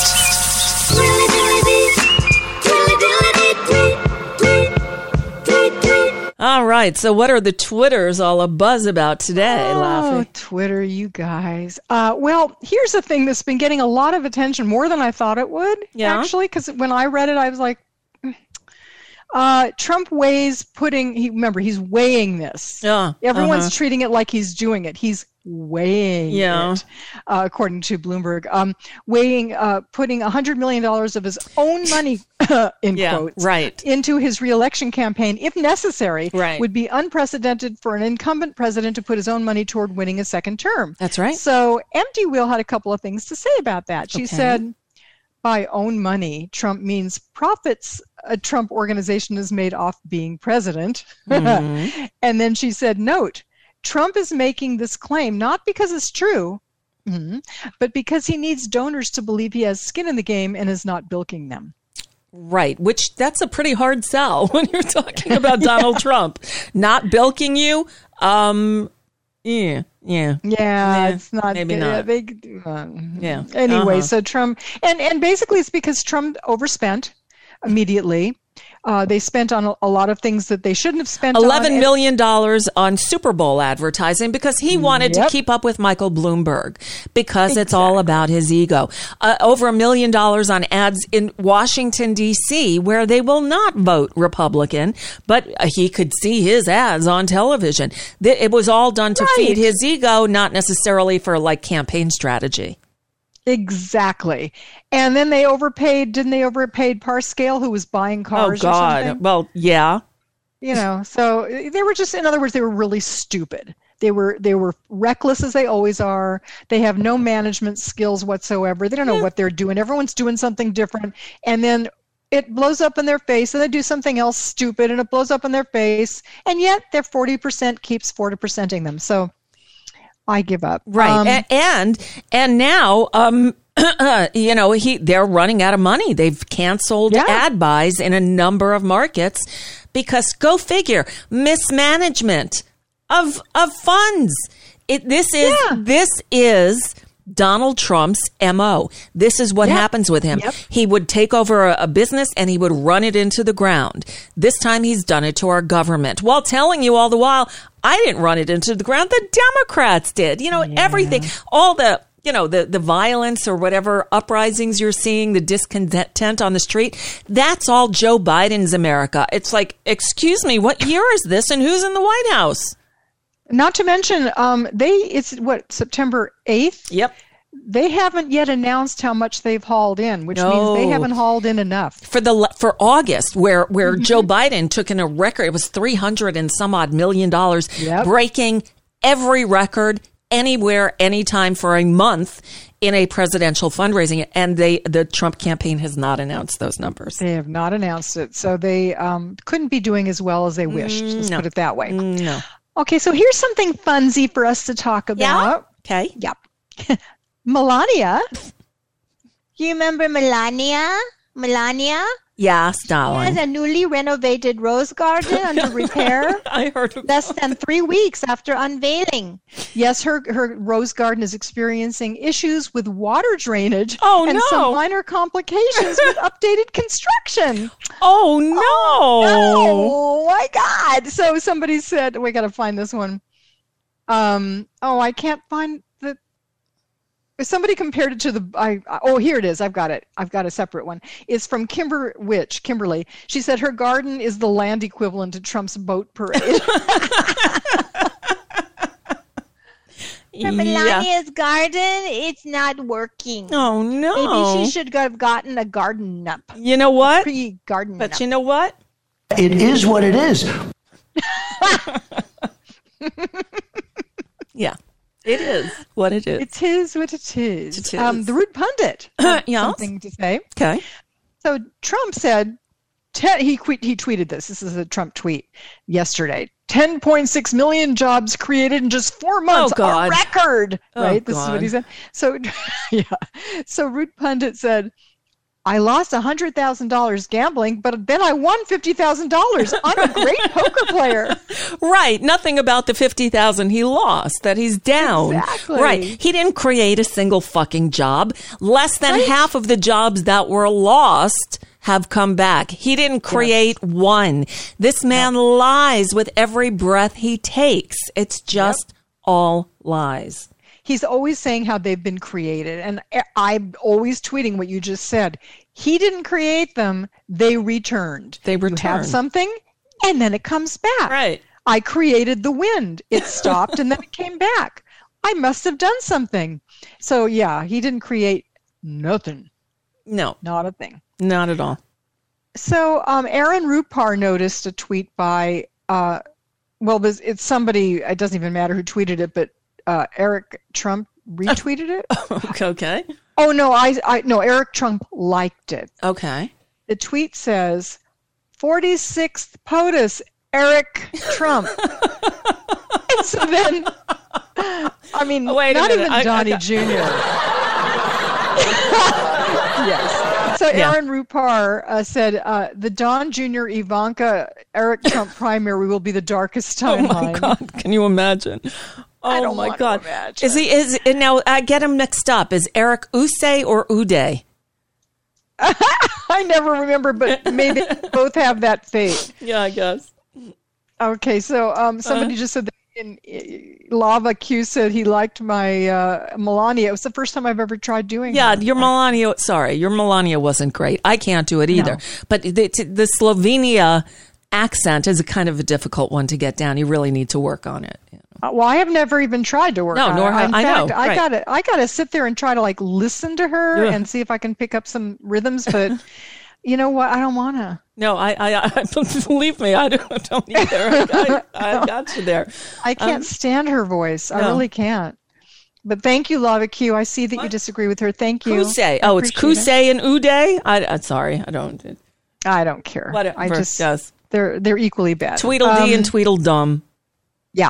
E: All right. So what are the Twitters all a buzz about today,
H: Oh,
E: Laffy?
H: Twitter, you guys. Uh, well, here's the thing that's been getting a lot of attention, more than I thought it would,
E: Yeah.
H: actually, because when I read it, I was like, mm. uh, Trump weighs putting, he remember, he's weighing this.
E: Yeah.
H: Everyone's
E: uh-huh.
H: treating it like he's doing it. He's weighing
E: Yeah.
H: it, uh, according to Bloomberg. Um, weighing, uh, putting one hundred million dollars of his own money, in
E: Yeah,
H: quotes,
E: right.
H: into his reelection campaign, if necessary,
E: Right.
H: would be unprecedented for an incumbent president to put his own money toward winning a second term.
E: That's right.
H: So Empty Wheel had a couple of things to say about that. She
E: Okay.
H: said, by own money, Trump means profits a Trump organization has made off being president.
E: Mhm.
H: And then she said, note, Trump is making this claim not because it's true, mhm, but because he needs donors to believe he has skin in the game and is not bilking them.
E: Right, which that's a pretty hard sell when you're talking about Donald Trump not bilking you. Um, Yeah, yeah,
H: yeah.
E: Yeah,
H: It's not
E: maybe
H: yeah,
E: not.
H: They, uh,
E: Yeah.
H: Anyway,
E: Uh-huh.
H: so Trump and and basically it's because Trump overspent immediately. Uh, they spent on a, a lot of things that they shouldn't have spent.
E: Eleven
H: on.
E: million dollars on Super Bowl advertising because he wanted
H: Yep.
E: to keep up with Michael Bloomberg because it's all about his ego. Uh, over a million dollars on ads in Washington, D C, where they will not vote Republican, but uh, he could see his ads on television. Th- It was all done to
H: Right.
E: feed his ego, not necessarily for like campaign strategy.
H: Exactly. And then they overpaid, didn't they overpaid Parscale, who was buying cars
E: oh,
H: or
E: God.
H: something?
E: Well, yeah.
H: You know, so they were just, in other words, they were really stupid. They were they were reckless as they always are. They have no management skills whatsoever. They don't know what they're doing. Everyone's doing something different. And then it blows up in their face and they do something else stupid and it blows up in their face. And yet their forty percent keeps forty percenting them. So I give up.
E: Right.
H: Um,
E: A- and and now um you know, he they're running out of money. They've canceled
H: Yeah.
E: ad buys in a number of markets because go figure, mismanagement of of funds. It this is
H: Yeah.
E: this is Donald Trump's M O. This is what
H: Yep.
E: happens with him.
H: Yep.
E: He would take over a, a business and he would run it into the ground. This time he's done it to our government while telling you all the while, I didn't run it into the ground. The Democrats did. You know, everything, all the, you know, the, the violence or whatever uprisings you're seeing, the discontent on the street, that's all Joe Biden's America. It's like, excuse me, what year is this and who's in the White House?
H: Not to mention, um, they it's what September eighth.
E: Yep.
H: They haven't yet announced how much they've hauled in, which
E: No.
H: means they haven't hauled in enough.
E: For the for August, where where
H: Mm-hmm.
E: Joe Biden took in a record, it was three hundred and some odd million dollars,
H: Yep.
E: breaking every record anywhere, anytime for a month in a presidential fundraising, and they the Trump campaign has not announced those numbers.
H: They have not announced it, so they um, couldn't be doing as well as they wished. Let's
E: no.
H: put it that way.
E: No.
H: Okay, so here's something funsy for us to talk about.
E: Okay.
H: Yep. Melania.
A: Do you remember Melania? Melania?
E: Yes,
A: She
E: darling.
A: has a newly renovated rose garden under repair.
E: I heard of
A: less than three weeks after unveiling.
H: Yes, her her rose garden is experiencing issues with water drainage
E: Oh,
H: and
E: no.
H: some minor complications with updated construction.
E: Oh no!
H: Oh my God! So somebody said we got to find this one. Um. Oh, I can't find the. Somebody compared it to the. I oh here it is. I've got it. I've got a separate one. It's from Kimber Witch, Kimberly. She said her garden is the land equivalent to Trump's boat parade.
A: For Melania's garden, it's not working.
E: Oh no!
A: Maybe she should have gotten a garden up.
E: You know what?
A: Pre-garden
E: But
A: up.
E: you know what?
I: It is what it is.
E: Yeah, it is what it is.
H: It is what it is.
E: It is.
H: Um, the Root Pundit had
E: Yes.
H: something to say.
E: Okay.
H: So Trump said, ten, he, que- he tweeted this. This is a Trump tweet yesterday. ten point six million jobs created in just four months.
E: Oh, God.
H: A record.
E: Oh,
H: right? This is
E: God.
H: what he said. So, yeah. So Root Pundit said, I lost one hundred thousand dollars gambling, but then I won fifty thousand dollars. I'm a great poker player.
E: Right. Nothing about the fifty thousand he lost, that he's down.
H: Exactly.
E: Right. He didn't create a single fucking job. Less than
H: Right.
E: half of the jobs that were lost have come back. He didn't create one. This man lies with every breath he takes. It's just all lies.
H: He's always saying how they've been created. And I'm always tweeting what you just said. He didn't create them. They returned.
E: They
H: You have
E: returned.
H: something, and then it comes back.
E: Right.
H: I created the wind. It stopped, and then it came back. I must have done something. So, yeah, he didn't create nothing.
E: No,
H: Not a thing.
E: not at all.
H: So um, Aaron Rupar noticed a tweet by, uh, well, there's- it's somebody, it doesn't even matter who tweeted it, but uh, Eric Trump retweeted it.
E: Okay.
H: Oh, no, I, I, no, Eric Trump liked it.
E: Okay.
H: The tweet says, forty-sixth POTUS, Eric Trump. And so then, I mean,
E: Wait a
H: not
E: minute.
H: even
E: I- I
H: Donnie
E: got-
H: Junior Yes. So
E: Yeah.
H: Aaron Rupar uh, said, uh, the Don Junior Ivanka Eric Trump primary will be the darkest
E: Oh
H: timeline.
E: my God. Can you imagine?
H: I
C: Oh
H: don't
C: my
H: want
C: God!
H: to imagine.
C: Is he? Is and now I get him mixed up. Is Eric Uday or Uday?
H: I never remember, but maybe both have that fate.
C: Yeah, I guess.
H: Okay, so um, somebody
C: Uh.
H: just said that in, uh, Lava Q said he liked my uh, Melania. It was the first time I've ever tried doing
C: Yeah,
H: that.
C: your Melania. Sorry, your Melania wasn't great. I can't do it either.
H: No.
C: But the, the Slovenia accent is a kind of a difficult one to get down. You really need to work on it.
H: Uh, well, I have never even tried to work
C: No,
H: on
C: nor
H: it.
C: have-
H: In
C: I
H: fact,
C: know,
H: I
C: right.
H: gotta, I gotta sit there and try to like listen to her
C: Yeah.
H: and see if I can pick up some rhythms. But you know what? I don't want to.
C: No, I, I, I believe me, I don't, don't either. I, I, I got you there.
H: I can't
C: Um,
H: stand her voice. I
C: no.
H: really can't. But thank you, Lava Q. I see that you disagree with her. Thank you.
C: Kusei.
H: I
C: Oh, it's
H: appreciate
C: Kusei and Uday. I, I'm sorry, I don't.
H: it. I don't care.
C: Whatever.
H: I just
C: yes.
H: they're they're equally bad.
C: Tweedledee
H: Um,
C: and Tweedledum.
H: Yeah.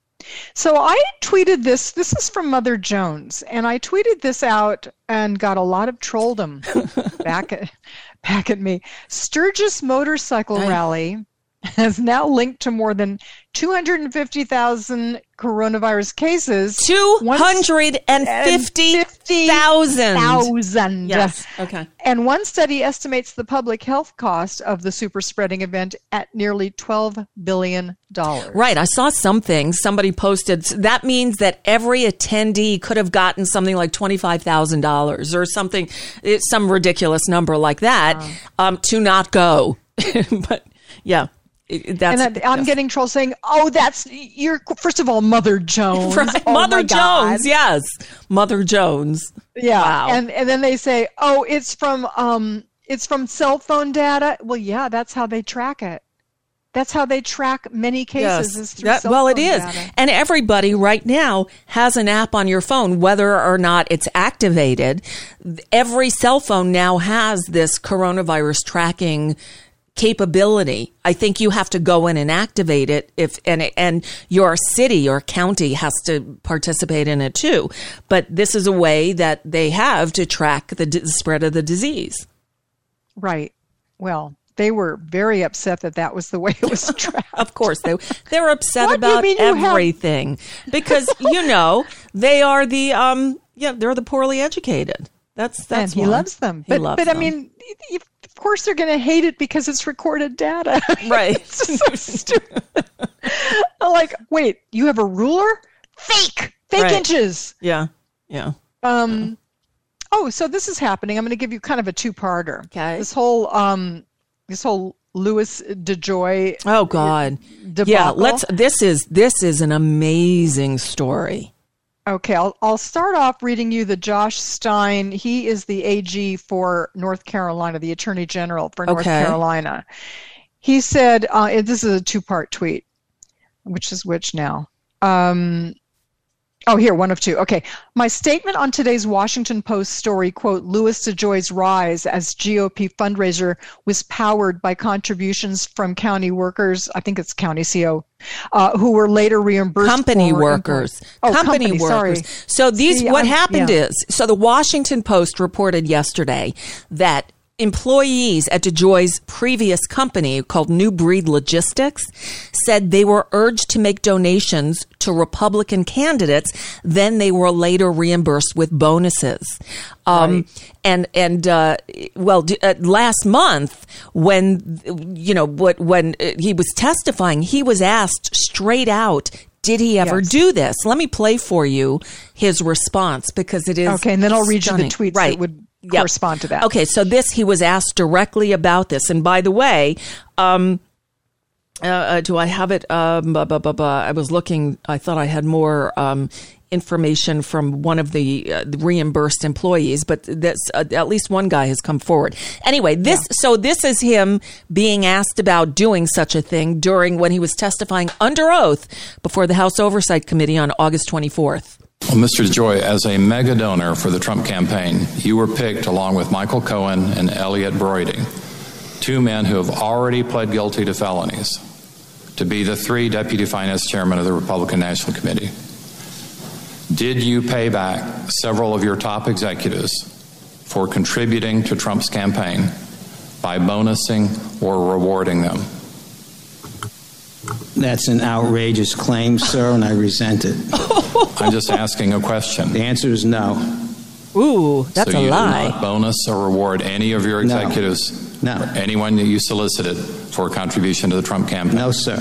H: So I tweeted this. This is from Mother Jones, and I tweeted this out and got a lot of trolldom back at back at me. Sturgis Motorcycle
C: Right.
H: Rally has now linked to more than two hundred fifty thousand coronavirus cases.
C: Two hundred fifty thousand.
H: Thousand.
C: Yes. Okay.
H: And one study estimates the public health cost of the super spreading event at nearly twelve billion dollars.
C: Right. I saw something. Somebody posted. That means that every attendee could have gotten something like twenty-five thousand dollars or something, it's some ridiculous number like that, um, to not go. But yeah. It- That's,
H: and I, I'm
C: yes.
H: getting trolls saying, "Oh, that's you're first of all, Mother Jones,
C: Right.
H: Oh
C: Mother
H: my God.
C: Jones, yes, Mother Jones.
H: yeah."
C: Wow.
H: And and then they say, "Oh, it's from um, it's from cell phone data." Well, yeah, that's how they track it. That's how they track many cases. Is through
C: That-
H: cell
C: well, it
H: phone
C: is.
H: data.
C: And everybody right now has an app on your phone, whether or not it's activated. Every cell phone now has this coronavirus tracking capability. I think you have to go in and activate it if and and your city or county has to participate in it too. But this is a way that they have to track the d- spread of the disease.
H: Right. Well, they were very upset that that was the way it was tracked.
C: Of course, they they're upset
H: What do you
C: about
H: mean you have-
C: everything because you know they are the um yeah they're the poorly educated. That's that's
H: and he
C: why.
H: loves them.
C: He
H: But
C: loves
H: but I
C: them.
H: mean, y- of course they're going to hate it because it's recorded data.
C: Right.
H: It's just so stupid. I'm like, wait, you have a ruler? Fake, fake
C: Right.
H: inches.
C: Yeah, yeah.
H: Um. Oh, so this is happening. I'm going to give you kind of a two-parter.
C: Okay.
H: This whole um, this whole Louis DeJoy.
C: Oh God.
H: Debacle.
C: Yeah. Let's. This is this is an amazing story.
H: Okay, I'll I'll start off reading you the Josh Stein. He is the A G for North Carolina, the Attorney General for North
C: Okay.
H: Carolina. He said, uh, and this is a two-part tweet, which is which now? Um, oh, here, one of two. Okay, my statement on today's Washington Post story, quote, Louis DeJoy's rise as G O P fundraiser was powered by contributions from county workers, I think it's county C O, uh, who were later reimbursed.
C: Company
H: for
C: workers.
H: Oh,
C: company,
H: company,
C: workers.
H: sorry.
C: So these,
H: See,
C: what
H: I'm-
C: happened
H: yeah.
C: is, so the Washington Post reported yesterday that employees at DeJoy's previous company called New Breed Logistics said they were urged to make donations to Republican candidates. Then they were later reimbursed with bonuses. Um,
H: Right.
C: and, and, uh, well, d- uh, last month when, you know, what, when uh, he was testifying, he was asked straight out, did he ever
H: Yes.
C: do this? Let me play for you his response because it is
H: Okay, and then I'll read
C: stunning.
H: you the tweets
C: right.
H: that would
C: Yep.
H: correspond to that.
C: Okay, so this, he was asked directly about this. And by the way, um, uh, uh, do I have it? Um, buh, buh, buh, buh. I was looking, I thought I had more um, information from one of the, uh, the reimbursed employees, but this, uh, at least one guy has come forward. Anyway, this, so this is him being asked about doing such a thing during when he was testifying under oath before the House Oversight Committee on August twenty-fourth.
D: Well, Mister DeJoy, as a mega donor for the Trump campaign, you were picked along with Michael Cohen and Elliot Broidy, two men who have already pled guilty to felonies, to be the three deputy finance chairmen of the Republican National Committee. Did you pay back several of your top executives for contributing to Trump's campaign by bonusing or rewarding them?
I: That's an outrageous claim, sir, and I resent it.
D: I'm just asking a question.
I: The answer is no.
E: Ooh, that's
D: so
E: a
D: you
E: lie.
D: Did not bonus or reward any of your executives,
I: no.
D: or anyone that you solicited for a contribution to the Trump campaign?
I: No, sir.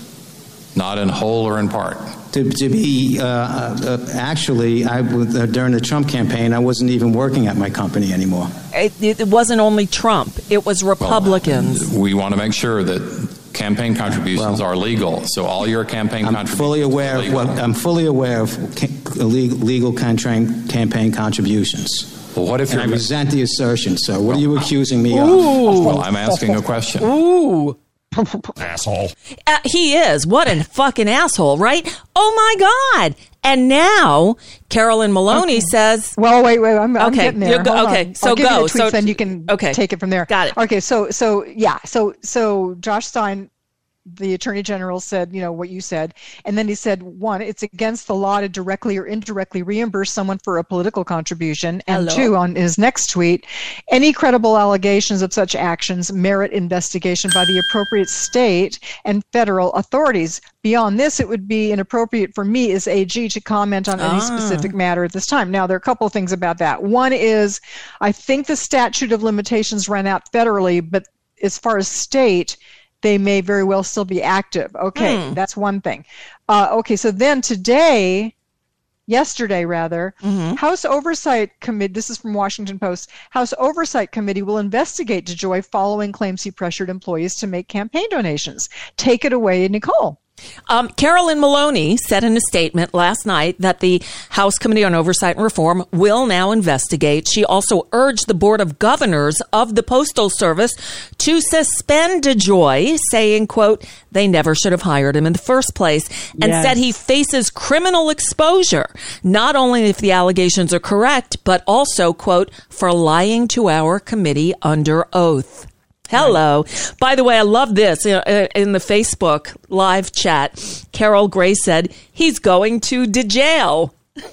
D: Not in whole or in part?
I: To, to be, uh, uh, actually, I, uh, during the Trump campaign, I wasn't even working at my company anymore.
E: It, it wasn't only Trump. It was Republicans.
D: Well, we want to make sure that campaign contributions well, are legal. So all your campaign
I: I'm
D: contributions
I: fully aware of what, I'm fully aware of ca- legal, legal campaign, campaign contributions.
D: Well, what if
I: and
D: you're...
I: I resent the assertion, sir. What well, are you accusing me
E: ooh.
I: of?
D: Well, I'm asking a question.
E: Ooh.
K: Asshole.
E: Uh, he is. What a fucking asshole, right? Oh, my God. And now Carolyn Maloney okay. says...
H: Well, wait, wait. I'm, I'm
E: okay.
H: getting there.
E: Go, okay,
H: on.
E: so
H: I'll give
E: go.
H: You the tweets,
E: so
H: then you can
E: okay.
H: take it from there.
E: Got it.
H: Okay, so, so yeah. So, so Josh Stein, the Attorney General, said, you know, what you said. And then he said, one, it's against the law to directly or indirectly reimburse someone for a political contribution. And
E: Hello.
H: two, on his next tweet, any credible allegations of such actions merit investigation by the appropriate state and federal authorities. Beyond this, it would be inappropriate for me as A G to comment on any ah. specific matter at this time. Now, there are a couple of things about that. One is, I think the statute of limitations ran out federally, but as far as state, they may very well still be active. Okay, mm. that's one thing. Uh, okay, so then today, yesterday rather, mm-hmm. House Oversight Committee, this is from Washington Post, House Oversight Committee will investigate DeJoy following claims he pressured employees to make campaign donations. Take it away, Nicole.
E: Um, Carolyn Maloney said in a statement last night that the House Committee on Oversight and Reform will now investigate. She also urged the Board of Governors of the Postal Service to suspend DeJoy, saying, quote, they never should have hired him in the first place, and yes. said he faces criminal exposure, not only if the allegations are correct, but also, quote, for lying to our committee under oath. Hello. Right. By the way, I love this. In the Facebook live chat, Carol Gray said, he's going to de jail.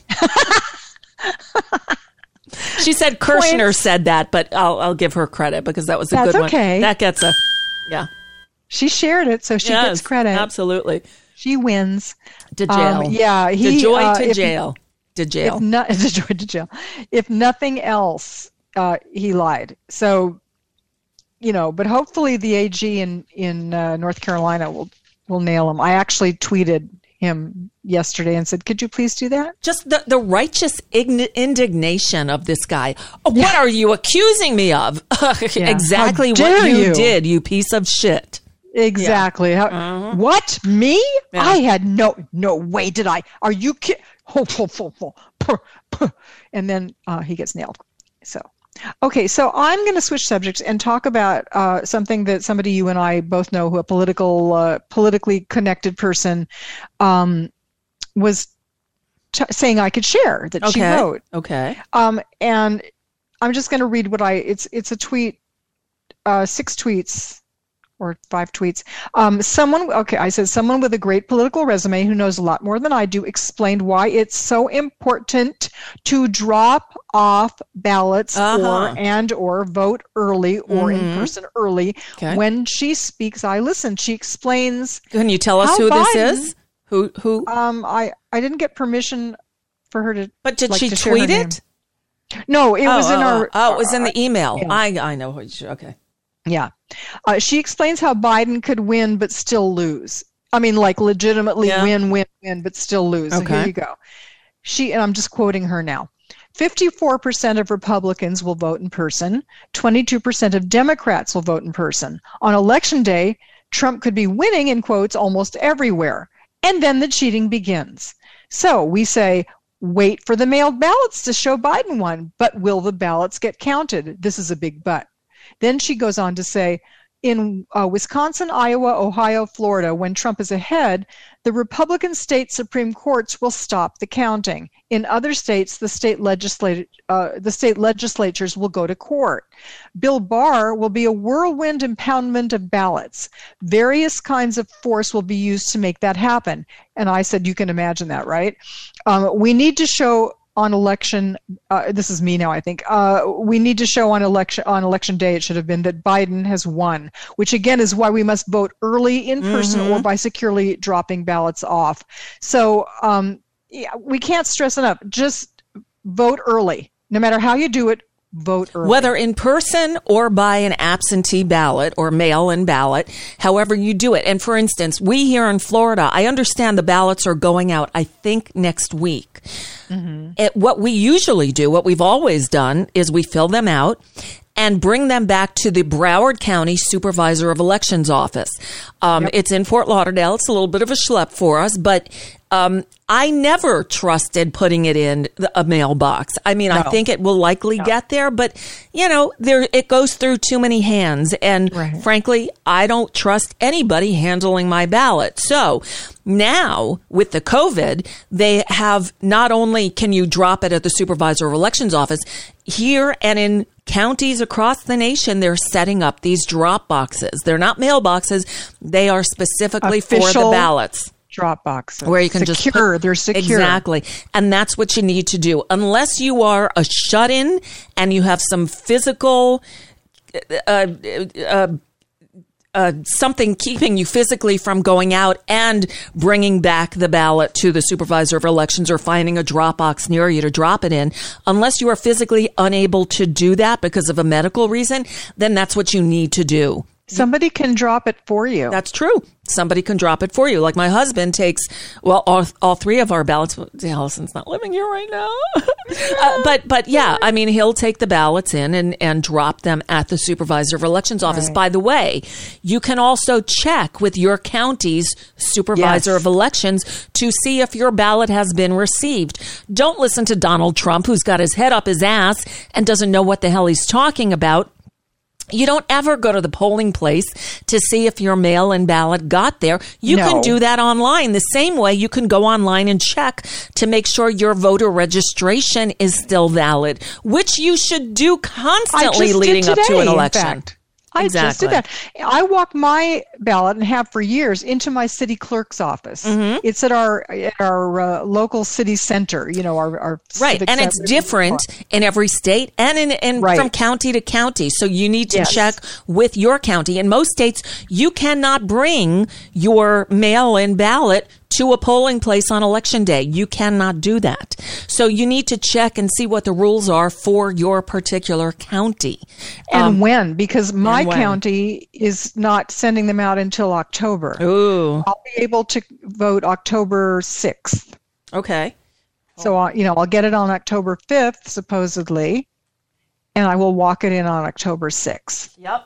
E: She said Kirshner Points. said that, but I'll, I'll give her credit because that was a
H: That's
E: good
H: okay.
E: one. That gets a, yeah.
H: She shared it, so she yes, gets credit.
E: Absolutely.
H: She wins.
E: De jail.
H: Um, yeah. He,
E: DeJoy
H: uh,
E: to
H: if,
E: jail. De jail.
H: If not, DeJoy to jail. If nothing else, uh, he lied. So, you know, but hopefully the A G in in uh, North Carolina will will nail him. I actually tweeted him yesterday and said, "Could you please do that?"
E: Just the the righteous ign- indignation of this guy. Oh, yeah. What are you accusing me of? yeah. Exactly what you, you did, you piece of shit.
H: Exactly.
E: Yeah.
H: How,
E: uh-huh.
H: What? Me?
E: Yeah.
H: I had no no way. Did I? Are you kidding? And then uh, he gets nailed. So. Okay, so I'm going to switch subjects and talk about uh, something that somebody you and I both know, who a political, uh, politically connected person, um, was t- saying I could share that
E: okay.
H: she wrote.
E: Okay.
H: Um, and I'm just going to read what I. It's it's a tweet, uh, six tweets. Or five tweets. Um, someone, okay, I said, someone with a great political resume who knows a lot more than I do explained why it's so important to drop off ballots
E: uh-huh.
H: or and or vote early or
E: mm-hmm.
H: in person early.
E: Okay.
H: When she speaks, I listen. She explains.
E: Can you tell us who
H: Biden,
E: this is? Who who?
H: Um, I I didn't get permission for her to.
E: But did
H: like,
E: she
H: to
E: tweet it?
H: Name. No, it
E: oh,
H: was in
E: oh,
H: our.
E: Oh, it was in the email.
H: Yeah.
E: I I know. Okay.
H: Yeah. Uh, she explains how Biden could win but still lose. I mean, like legitimately
E: yeah.
H: win, win, win, but still lose.
E: Okay.
H: So here you go. She, and I'm just quoting her now. fifty-four percent of Republicans will vote in person. twenty-two percent of Democrats will vote in person. On election day, Trump could be winning, in quotes, almost everywhere. And then the cheating begins. So we say, wait for the mailed ballots to show Biden won, but will the ballots get counted? This is a big but. Then she goes on to say, in uh, Wisconsin, Iowa, Ohio, Florida, when Trump is ahead, the Republican state Supreme Courts will stop the counting. In other states, the state legislat- uh, the state legislatures will go to court. Bill Barr will be a whirlwind impoundment of ballots. Various kinds of force will be used to make that happen. And I said, you can imagine that, right? Um, we need to show on election. Uh, this is me now. I think uh, we need to show on election on election day. It should have been that Biden has won, which again is why we must vote early in person
E: Mm-hmm.
H: or by securely dropping ballots off. So um, yeah, we can't stress enough. Just vote early, no matter how you do it. Vote early.
E: Whether in person or by an absentee ballot or mail-in ballot, however you do it. And for instance, we here in Florida, I understand the ballots are going out, I think, next week.
H: Mm-hmm.
E: It, what we usually do, what we've always done, is we fill them out and bring them back to the Broward County Supervisor of Elections office. Um,
H: Yep.
E: It's in Fort Lauderdale. It's a little bit of a schlep for us, but um, I never trusted putting it in the, a mailbox. I mean, I
H: No.
E: think it will likely
H: No.
E: get there, but you know, there it goes through too many hands, and
H: Right.
E: frankly, I don't trust anybody handling my ballot. So now with the COVID, they have not only can you drop it at the Supervisor of Elections office here and in counties across the nation, they're setting up these drop boxes. They're not mailboxes; they are specifically for the
H: Official
E: ballots.
H: Drop boxes
E: Where you can
H: secure.
E: just put,
H: They're secure.
E: Exactly. And that's what you need to do. Unless you are a shut-in and you have some physical uh, uh, uh, something keeping you physically from going out and bringing back the ballot to the Supervisor of Elections or finding a drop box near you to drop it in. Unless you are physically unable to do that because of a medical reason, then that's what you need to do.
H: Somebody can drop it for you.
E: That's true. Somebody can drop it for you. Like my husband takes, well, all, all three of our ballots. Allison's not living here right now. uh, but, but yeah, I mean, he'll take the ballots in and, and drop them at the Supervisor of Elections office.
H: Right.
E: By the way, you can also check with your county's Supervisor
H: Yes.
E: of Elections to see if your ballot has been received. Don't listen to Donald Trump, who's got his head up his ass and doesn't know what the hell he's talking about. You don't ever go to the polling place to see if your mail-in ballot got there. You
H: No.
E: can do that online. The same way you can go online and check to make sure your voter registration is still valid, which you should do constantly
H: I just
E: leading
H: did
E: up to
H: today,
E: an
H: in
E: election.
H: fact. I
E: Exactly.
H: just did that. I walk my ballot and have for years into my city clerk's office.
E: Mhm.
H: It's at our at our uh, local city center. You know, our, our
E: Right.
H: civic
E: And it's
H: center.
E: different in every state and in, in
H: Right.
E: from county to county. So you need to
H: Yes.
E: check with your county. In most states, you cannot bring your mail-in ballot to a polling place on election day. You cannot do that. So you need to check and see what the rules are for your particular county.
H: And
E: Um,
H: when, because my
E: and when.
H: county is not sending them out until October.
E: Ooh.
H: I'll be able to vote October sixth.
E: Okay.
H: So, uh, you know, I'll get it on October fifth, supposedly, and I will walk it in on October sixth.
E: Yep.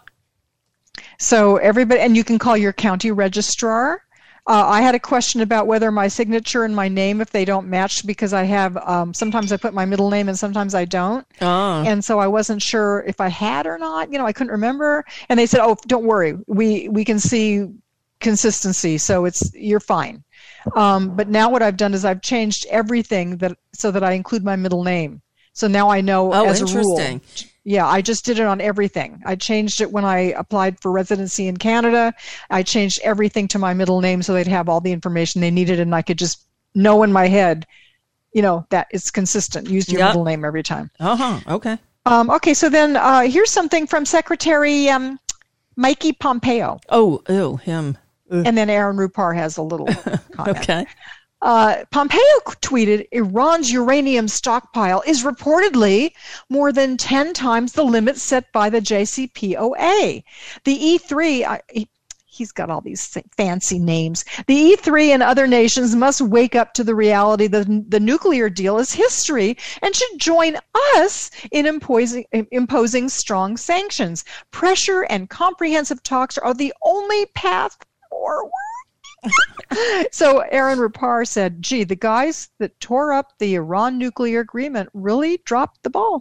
H: So everybody, and you can call your county registrar. Uh, I had a question about whether my signature and my name, if they don't match, because I have, um, sometimes I put my middle name and sometimes I don't.
E: Oh.
H: And so I wasn't sure if I had or not. You know, I couldn't remember. And they said, oh, don't worry. We, we can see consistency. So it's, you're fine. Um, but now what I've done is I've changed everything that, so that I include my middle name. So now I know
E: Oh,
H: as a rule.
E: interesting.
H: Yeah, I just did it on everything. I changed it when I applied for residency in Canada. I changed everything to my middle name so they'd have all the information they needed, and I could just know in my head, you know, that it's consistent. Use your
E: Yep.
H: middle name every time.
E: Uh-huh. Okay.
H: Um, okay, so then uh, here's something from Secretary um, Mikey Pompeo.
E: Oh, ew, him. Ugh.
H: And then Aaron Rupar has a little comment.
E: Okay.
H: Uh, Pompeo tweeted, Iran's uranium stockpile is reportedly more than ten times the limit set by the J C P O A. The E three, I, he, he's got all these fancy names. The E three and other nations must wake up to the reality that the nuclear deal is history and should join us in imposing, imposing strong sanctions. Pressure and comprehensive talks are the only path forward. So Aaron Rupar said, gee, the guys that tore up the Iran nuclear agreement really dropped the ball.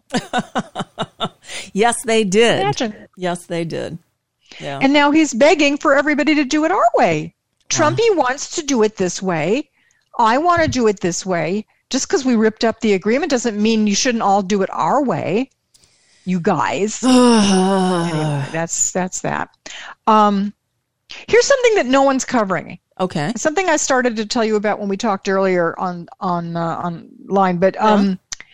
E: Yes, they did.
H: Imagine.
E: Yes, they did. Yeah.
H: And now he's begging for everybody to do it our way. Trumpy wants to do it this way. I want to do it this way. Just because we ripped up the agreement doesn't mean you shouldn't all do it our way. You guys. Anyway, that's that's that. Um, here's something that no one's covering.
E: Okay.
H: Something I started to tell you about when we talked earlier on on uh, online, but um, yeah.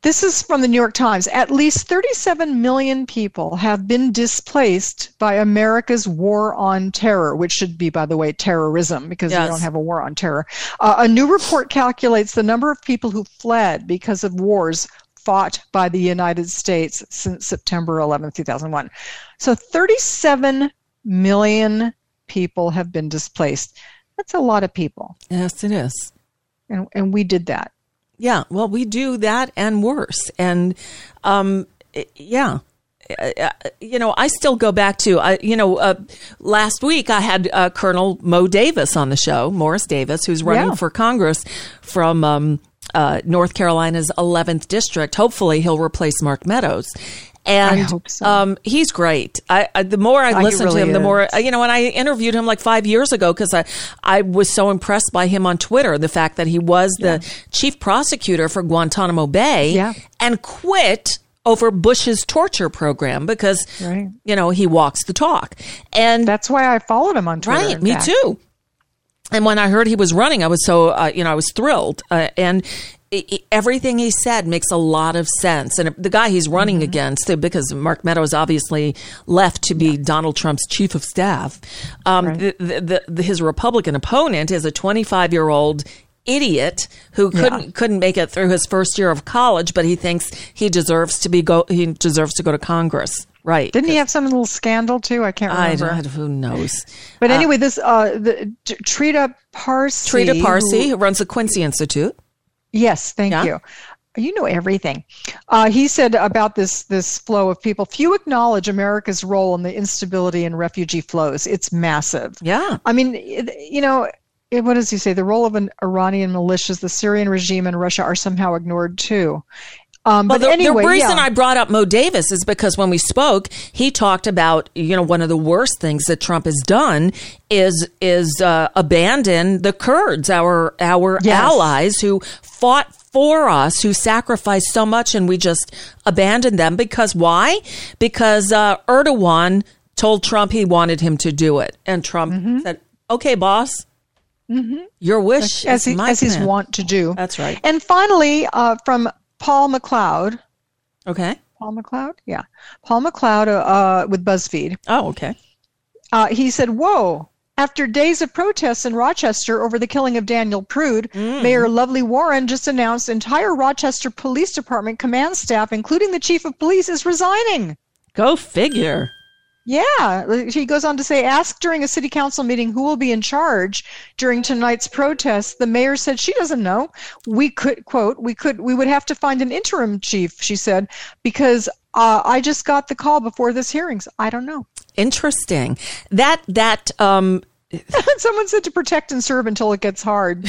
H: This is from the New York Times. At least thirty-seven million people have been displaced by America's war on terror, which should be, by the way, terrorism, because
E: Yes.
H: we don't have a war on terror. Uh, a new report calculates the number of people who fled because of wars fought by the United States since September eleventh, two thousand one. So thirty-seven million people have been displaced. That's a lot of people.
E: Yes, it is.
H: And, and we did that.
E: Yeah, well, we do that and worse. And, um, yeah, Uh, you know, I still go back to, uh, you know, uh, last week I had uh, Colonel Mo Davis on the show, Morris Davis, who's running
H: Yeah.
E: for Congress from um, uh, North Carolina's eleventh district. Hopefully he'll replace Mark Meadows. And
H: I hope so.
E: um, he's great. I, I the more I
H: Oh, he
E: listen
H: really
E: to him, the
H: is.
E: more, you know, and I interviewed him like five years ago because I, I was so impressed by him on Twitter, the fact that he was the chief prosecutor for Guantanamo Bay
H: Yeah.
E: and quit over Bush's torture program because,
H: Right.
E: you know, he walks the talk. And
H: that's why I followed him on Twitter.
E: Right,
H: in
E: me
H: fact.
E: too. And when I heard he was running, I was so, uh, you know, I was thrilled. Uh, and i i everything he said makes a lot of sense. And the guy he's running
H: Mm-hmm.
E: against, because Mark Meadows obviously left to be Donald Trump's chief of staff, um,
H: Right.
E: the, the, the, his Republican opponent is a twenty-five-year-old idiot who couldn't
H: Yeah.
E: couldn't make it through his first year of college, but he thinks he deserves to be go he deserves to go to Congress. Right?
H: Didn't he have some little scandal too? I can't
E: I
H: remember.
E: don't, who knows?
H: But
E: Uh,
H: anyway, this uh, the T- Trita Parsi.
E: Trita Parsi,
H: who-
E: who runs the Quincy Institute.
H: Yes, thank
E: Yeah.
H: you. You know everything. Uh, he said about this this flow of people. Few acknowledge America's role in the instability in refugee flows. It's massive.
E: Yeah.
H: I mean, it- you know, it- what does he say? The role of an Iranian militias, the Syrian regime, and Russia are somehow ignored too. Um,
E: Well,
H: but
E: the,
H: anyway,
E: the reason
H: yeah.
E: I brought up Mo Davis is because when we spoke, he talked about, you know, one of the worst things that Trump has done is is uh, abandon the Kurds, our our
H: Yes.
E: allies who fought for us, who sacrificed so much, and we just abandoned them. Because why? Because uh, Erdogan told Trump he wanted him to do it, and Trump
H: Mm-hmm.
E: said, "Okay, boss,
H: Mhm.
E: your wish
H: as,
E: is
H: he,
E: my
H: as he's
E: command."
H: wont to do.
E: That's right.
H: And finally, uh, from Paul McLeod.
E: Okay.
H: Paul McLeod? Yeah. Paul McLeod uh, with BuzzFeed.
E: Oh, okay.
H: Uh, he said, whoa. After days of protests in Rochester over the killing of Daniel Prude,
E: Mm.
H: Mayor Lovely Warren just announced entire Rochester Police Department command staff, including the chief of police, is resigning.
E: Go figure.
H: Yeah. He goes on to say, asked during a city council meeting who will be in charge during tonight's protests, the mayor said she doesn't know. We could, quote, we could, we would have to find an interim chief, she said, because uh, I just got the call before this hearings. I don't know.
E: Interesting. That, that, um,
H: Someone said to protect and serve until it gets hard.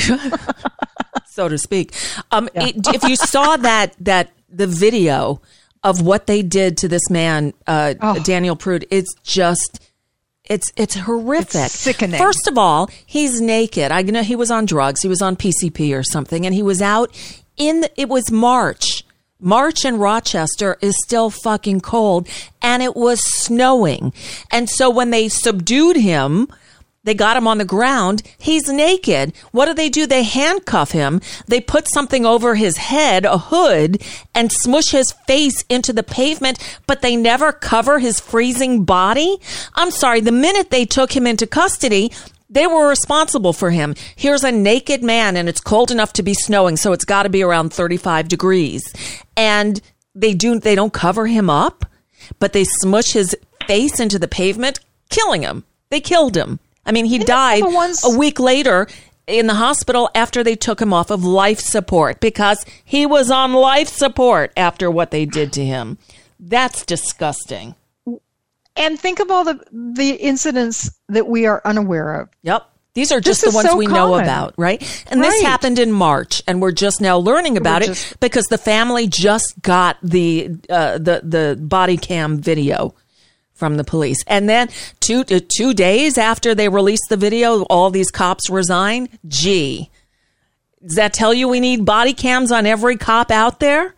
E: so to speak. Um, it, if you saw that, that the video of what they did to this man, uh,
H: Oh.
E: Daniel Prude, it's just, it's, it's horrific.
H: It's sickening.
E: First of all, he's naked. I know he was on drugs. He was on P C P or something, and he was out in, the, it was March. March in Rochester is still fucking cold, and it was snowing. And so when they subdued him, they got him on the ground. He's naked. What do they do? They handcuff him. They put something over his head, a hood, and smush his face into the pavement, but they never cover his freezing body. I'm sorry. The minute they took him into custody, they were responsible for him. Here's a naked man, and it's cold enough to be snowing, so it's got to be around thirty-five degrees. And they do, they don't cover him up, but they smush his face into the pavement, killing him. They killed him. I mean, he died a week later in the hospital after they took him off of life support because he was on life support after what they did to him. That's disgusting.
H: And think of all the the incidents that we are unaware of.
E: Yep. These are just
H: This
E: the
H: is
E: ones
H: so
E: we know
H: common.
E: about, right? And this
H: Right.
E: happened in March, and we're just now learning about
H: We're
E: it
H: just-
E: because the family just got the uh, the the body cam video from the police, and then two uh, two days after they released the video, all these cops resign. Gee, does that tell you we need body cams on every cop out there?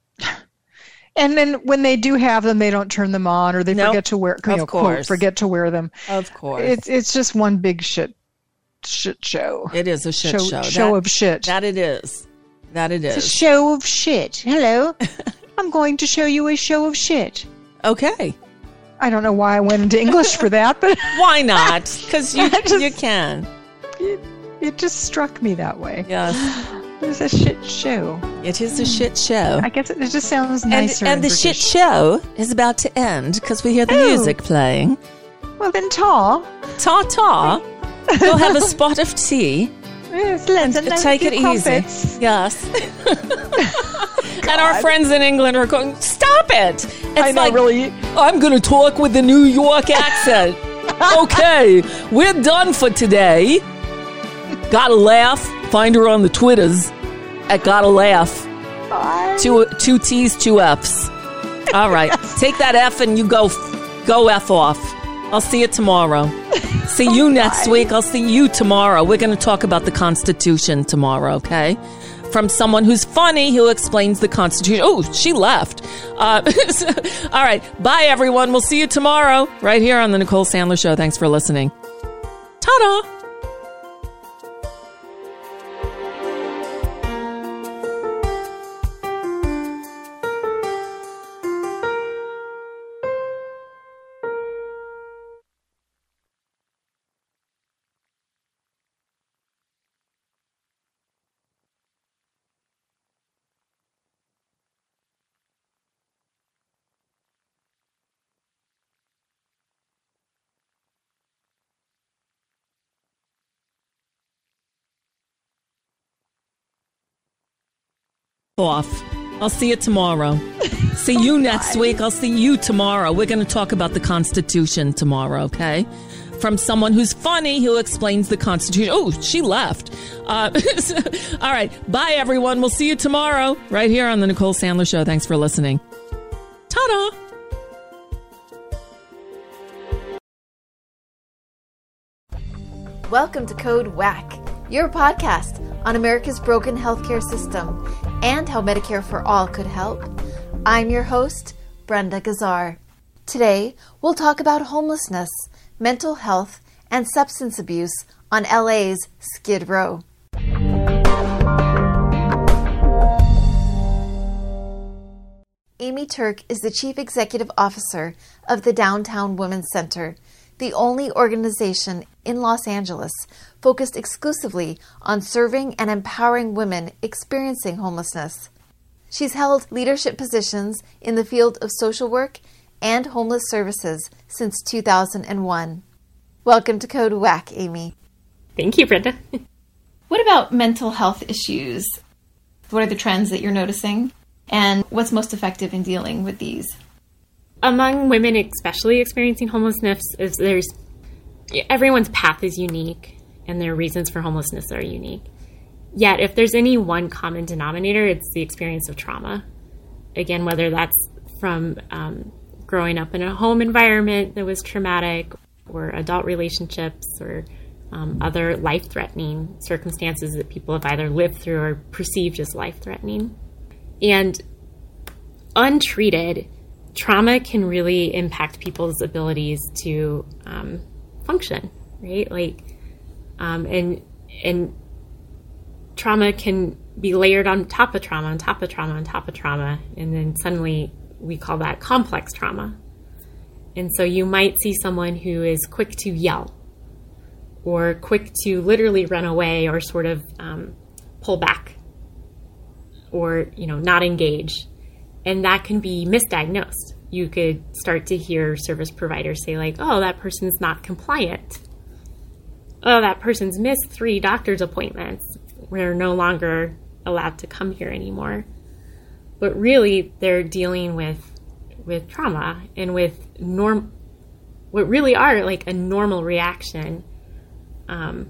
H: And then when they do have them, they don't turn them on, or they
E: Nope.
H: forget to wear. You
E: Of
H: know, quote,
E: course.
H: forget to wear them.
E: Of course,
H: It's it's just one big shit shit show.
E: it is a shit show.
H: Show
E: That-
H: of shit.
E: That it is. That it is.
H: It's a show of shit. Hello. I'm going to show you a show of shit.
E: Okay.
H: I don't know why I went into English for that, but
E: why not? Because you
H: just,
E: you can.
H: It, it just struck me that way.
E: Yes.
H: It's a shit show.
E: It is a shit show.
H: I guess it, it just sounds nicer.
E: And, and the
H: British.
E: shit show is about to end because we hear the
H: oh.
E: music playing.
H: Well, then ta.
E: Ta ta. Go have a spot of tea.
H: Yes, let's
E: and take it
H: crumpets.
E: easy. Yes. And our friends in England are going, stop it. It's
H: I know,
E: like,
H: really.
E: I'm going to talk with the New York accent. Okay, we're done for today. Gotta laugh. Find her on the Twitters at Gotta Laugh.
H: Bye.
E: Two, two T's, two F's. All right. Yes. Take that F and you go, go F off. I'll see you tomorrow. See you next
H: Bye.
E: week. I'll see you tomorrow. We're going to talk about the Constitution tomorrow, okay? From someone who's funny who explains the Constitution. Oh, she left. Uh, all right. Bye, everyone. We'll see you tomorrow right here on The Nicole Sandler Show. Thanks for listening. Ta-da! Off. I'll see you tomorrow. See you next week. I'll see you tomorrow. We're going to talk about the Constitution tomorrow, okay? From someone who's funny who explains the Constitution. Oh, she left. Uh, all right. Bye, everyone. We'll see you tomorrow right here on The Nicole Sandler Show. Thanks for listening. Ta-da!
F: Welcome to Code Whack, your podcast on America's broken healthcare system and how Medicare for All could help. I'm your host, Brenda Gazzar. Today, we'll talk about homelessness, mental health, and substance abuse on L A's Skid Row. Amy Turk is the Chief Executive Officer of the Downtown Women's Center, the only organization in Los Angeles focused exclusively on serving and empowering women experiencing homelessness. She's held leadership positions in the field of social work and homeless services since two thousand one. Welcome to Code Whack, Amy.
V: Thank you, Brenda.
F: What about mental health issues? What are the trends that you're noticing? And what's most effective in dealing with these?
V: Among women, especially experiencing homelessness, is there's everyone's path is unique and their reasons for homelessness are unique. Yet, if there's any one common denominator, it's the experience of trauma. Again, whether that's from um, growing up in a home environment that was traumatic, or adult relationships, or um, other life-threatening circumstances that people have either lived through or perceived as life-threatening. And untreated, trauma can really impact people's abilities to um, function, right? Like, um, and and trauma can be layered on top of trauma, on top of trauma, on top of trauma, and then suddenly we call that complex trauma. And so you might see someone who is quick to yell, or quick to literally run away, or sort of um, pull back, or you know, not engage. And that can be misdiagnosed. You could start to hear service providers say like, oh, that person's not compliant. Oh, that person's missed three doctor's appointments. We're no longer allowed to come here anymore. But really, they're dealing with with trauma and with norm, what really are like a normal reaction um,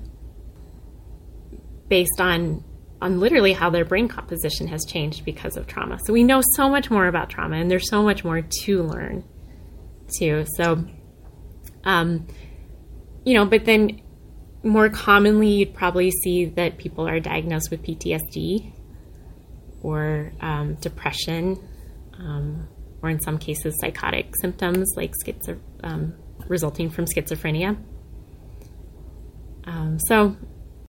V: based on on literally how their brain composition has changed because of trauma. So we know so much more about trauma, and there's so much more to learn too. So, um, you know, but then more commonly, you'd probably see that people are diagnosed with P T S D or um, depression, um, or in some cases, psychotic symptoms like schizo- um, resulting from schizophrenia. Um, so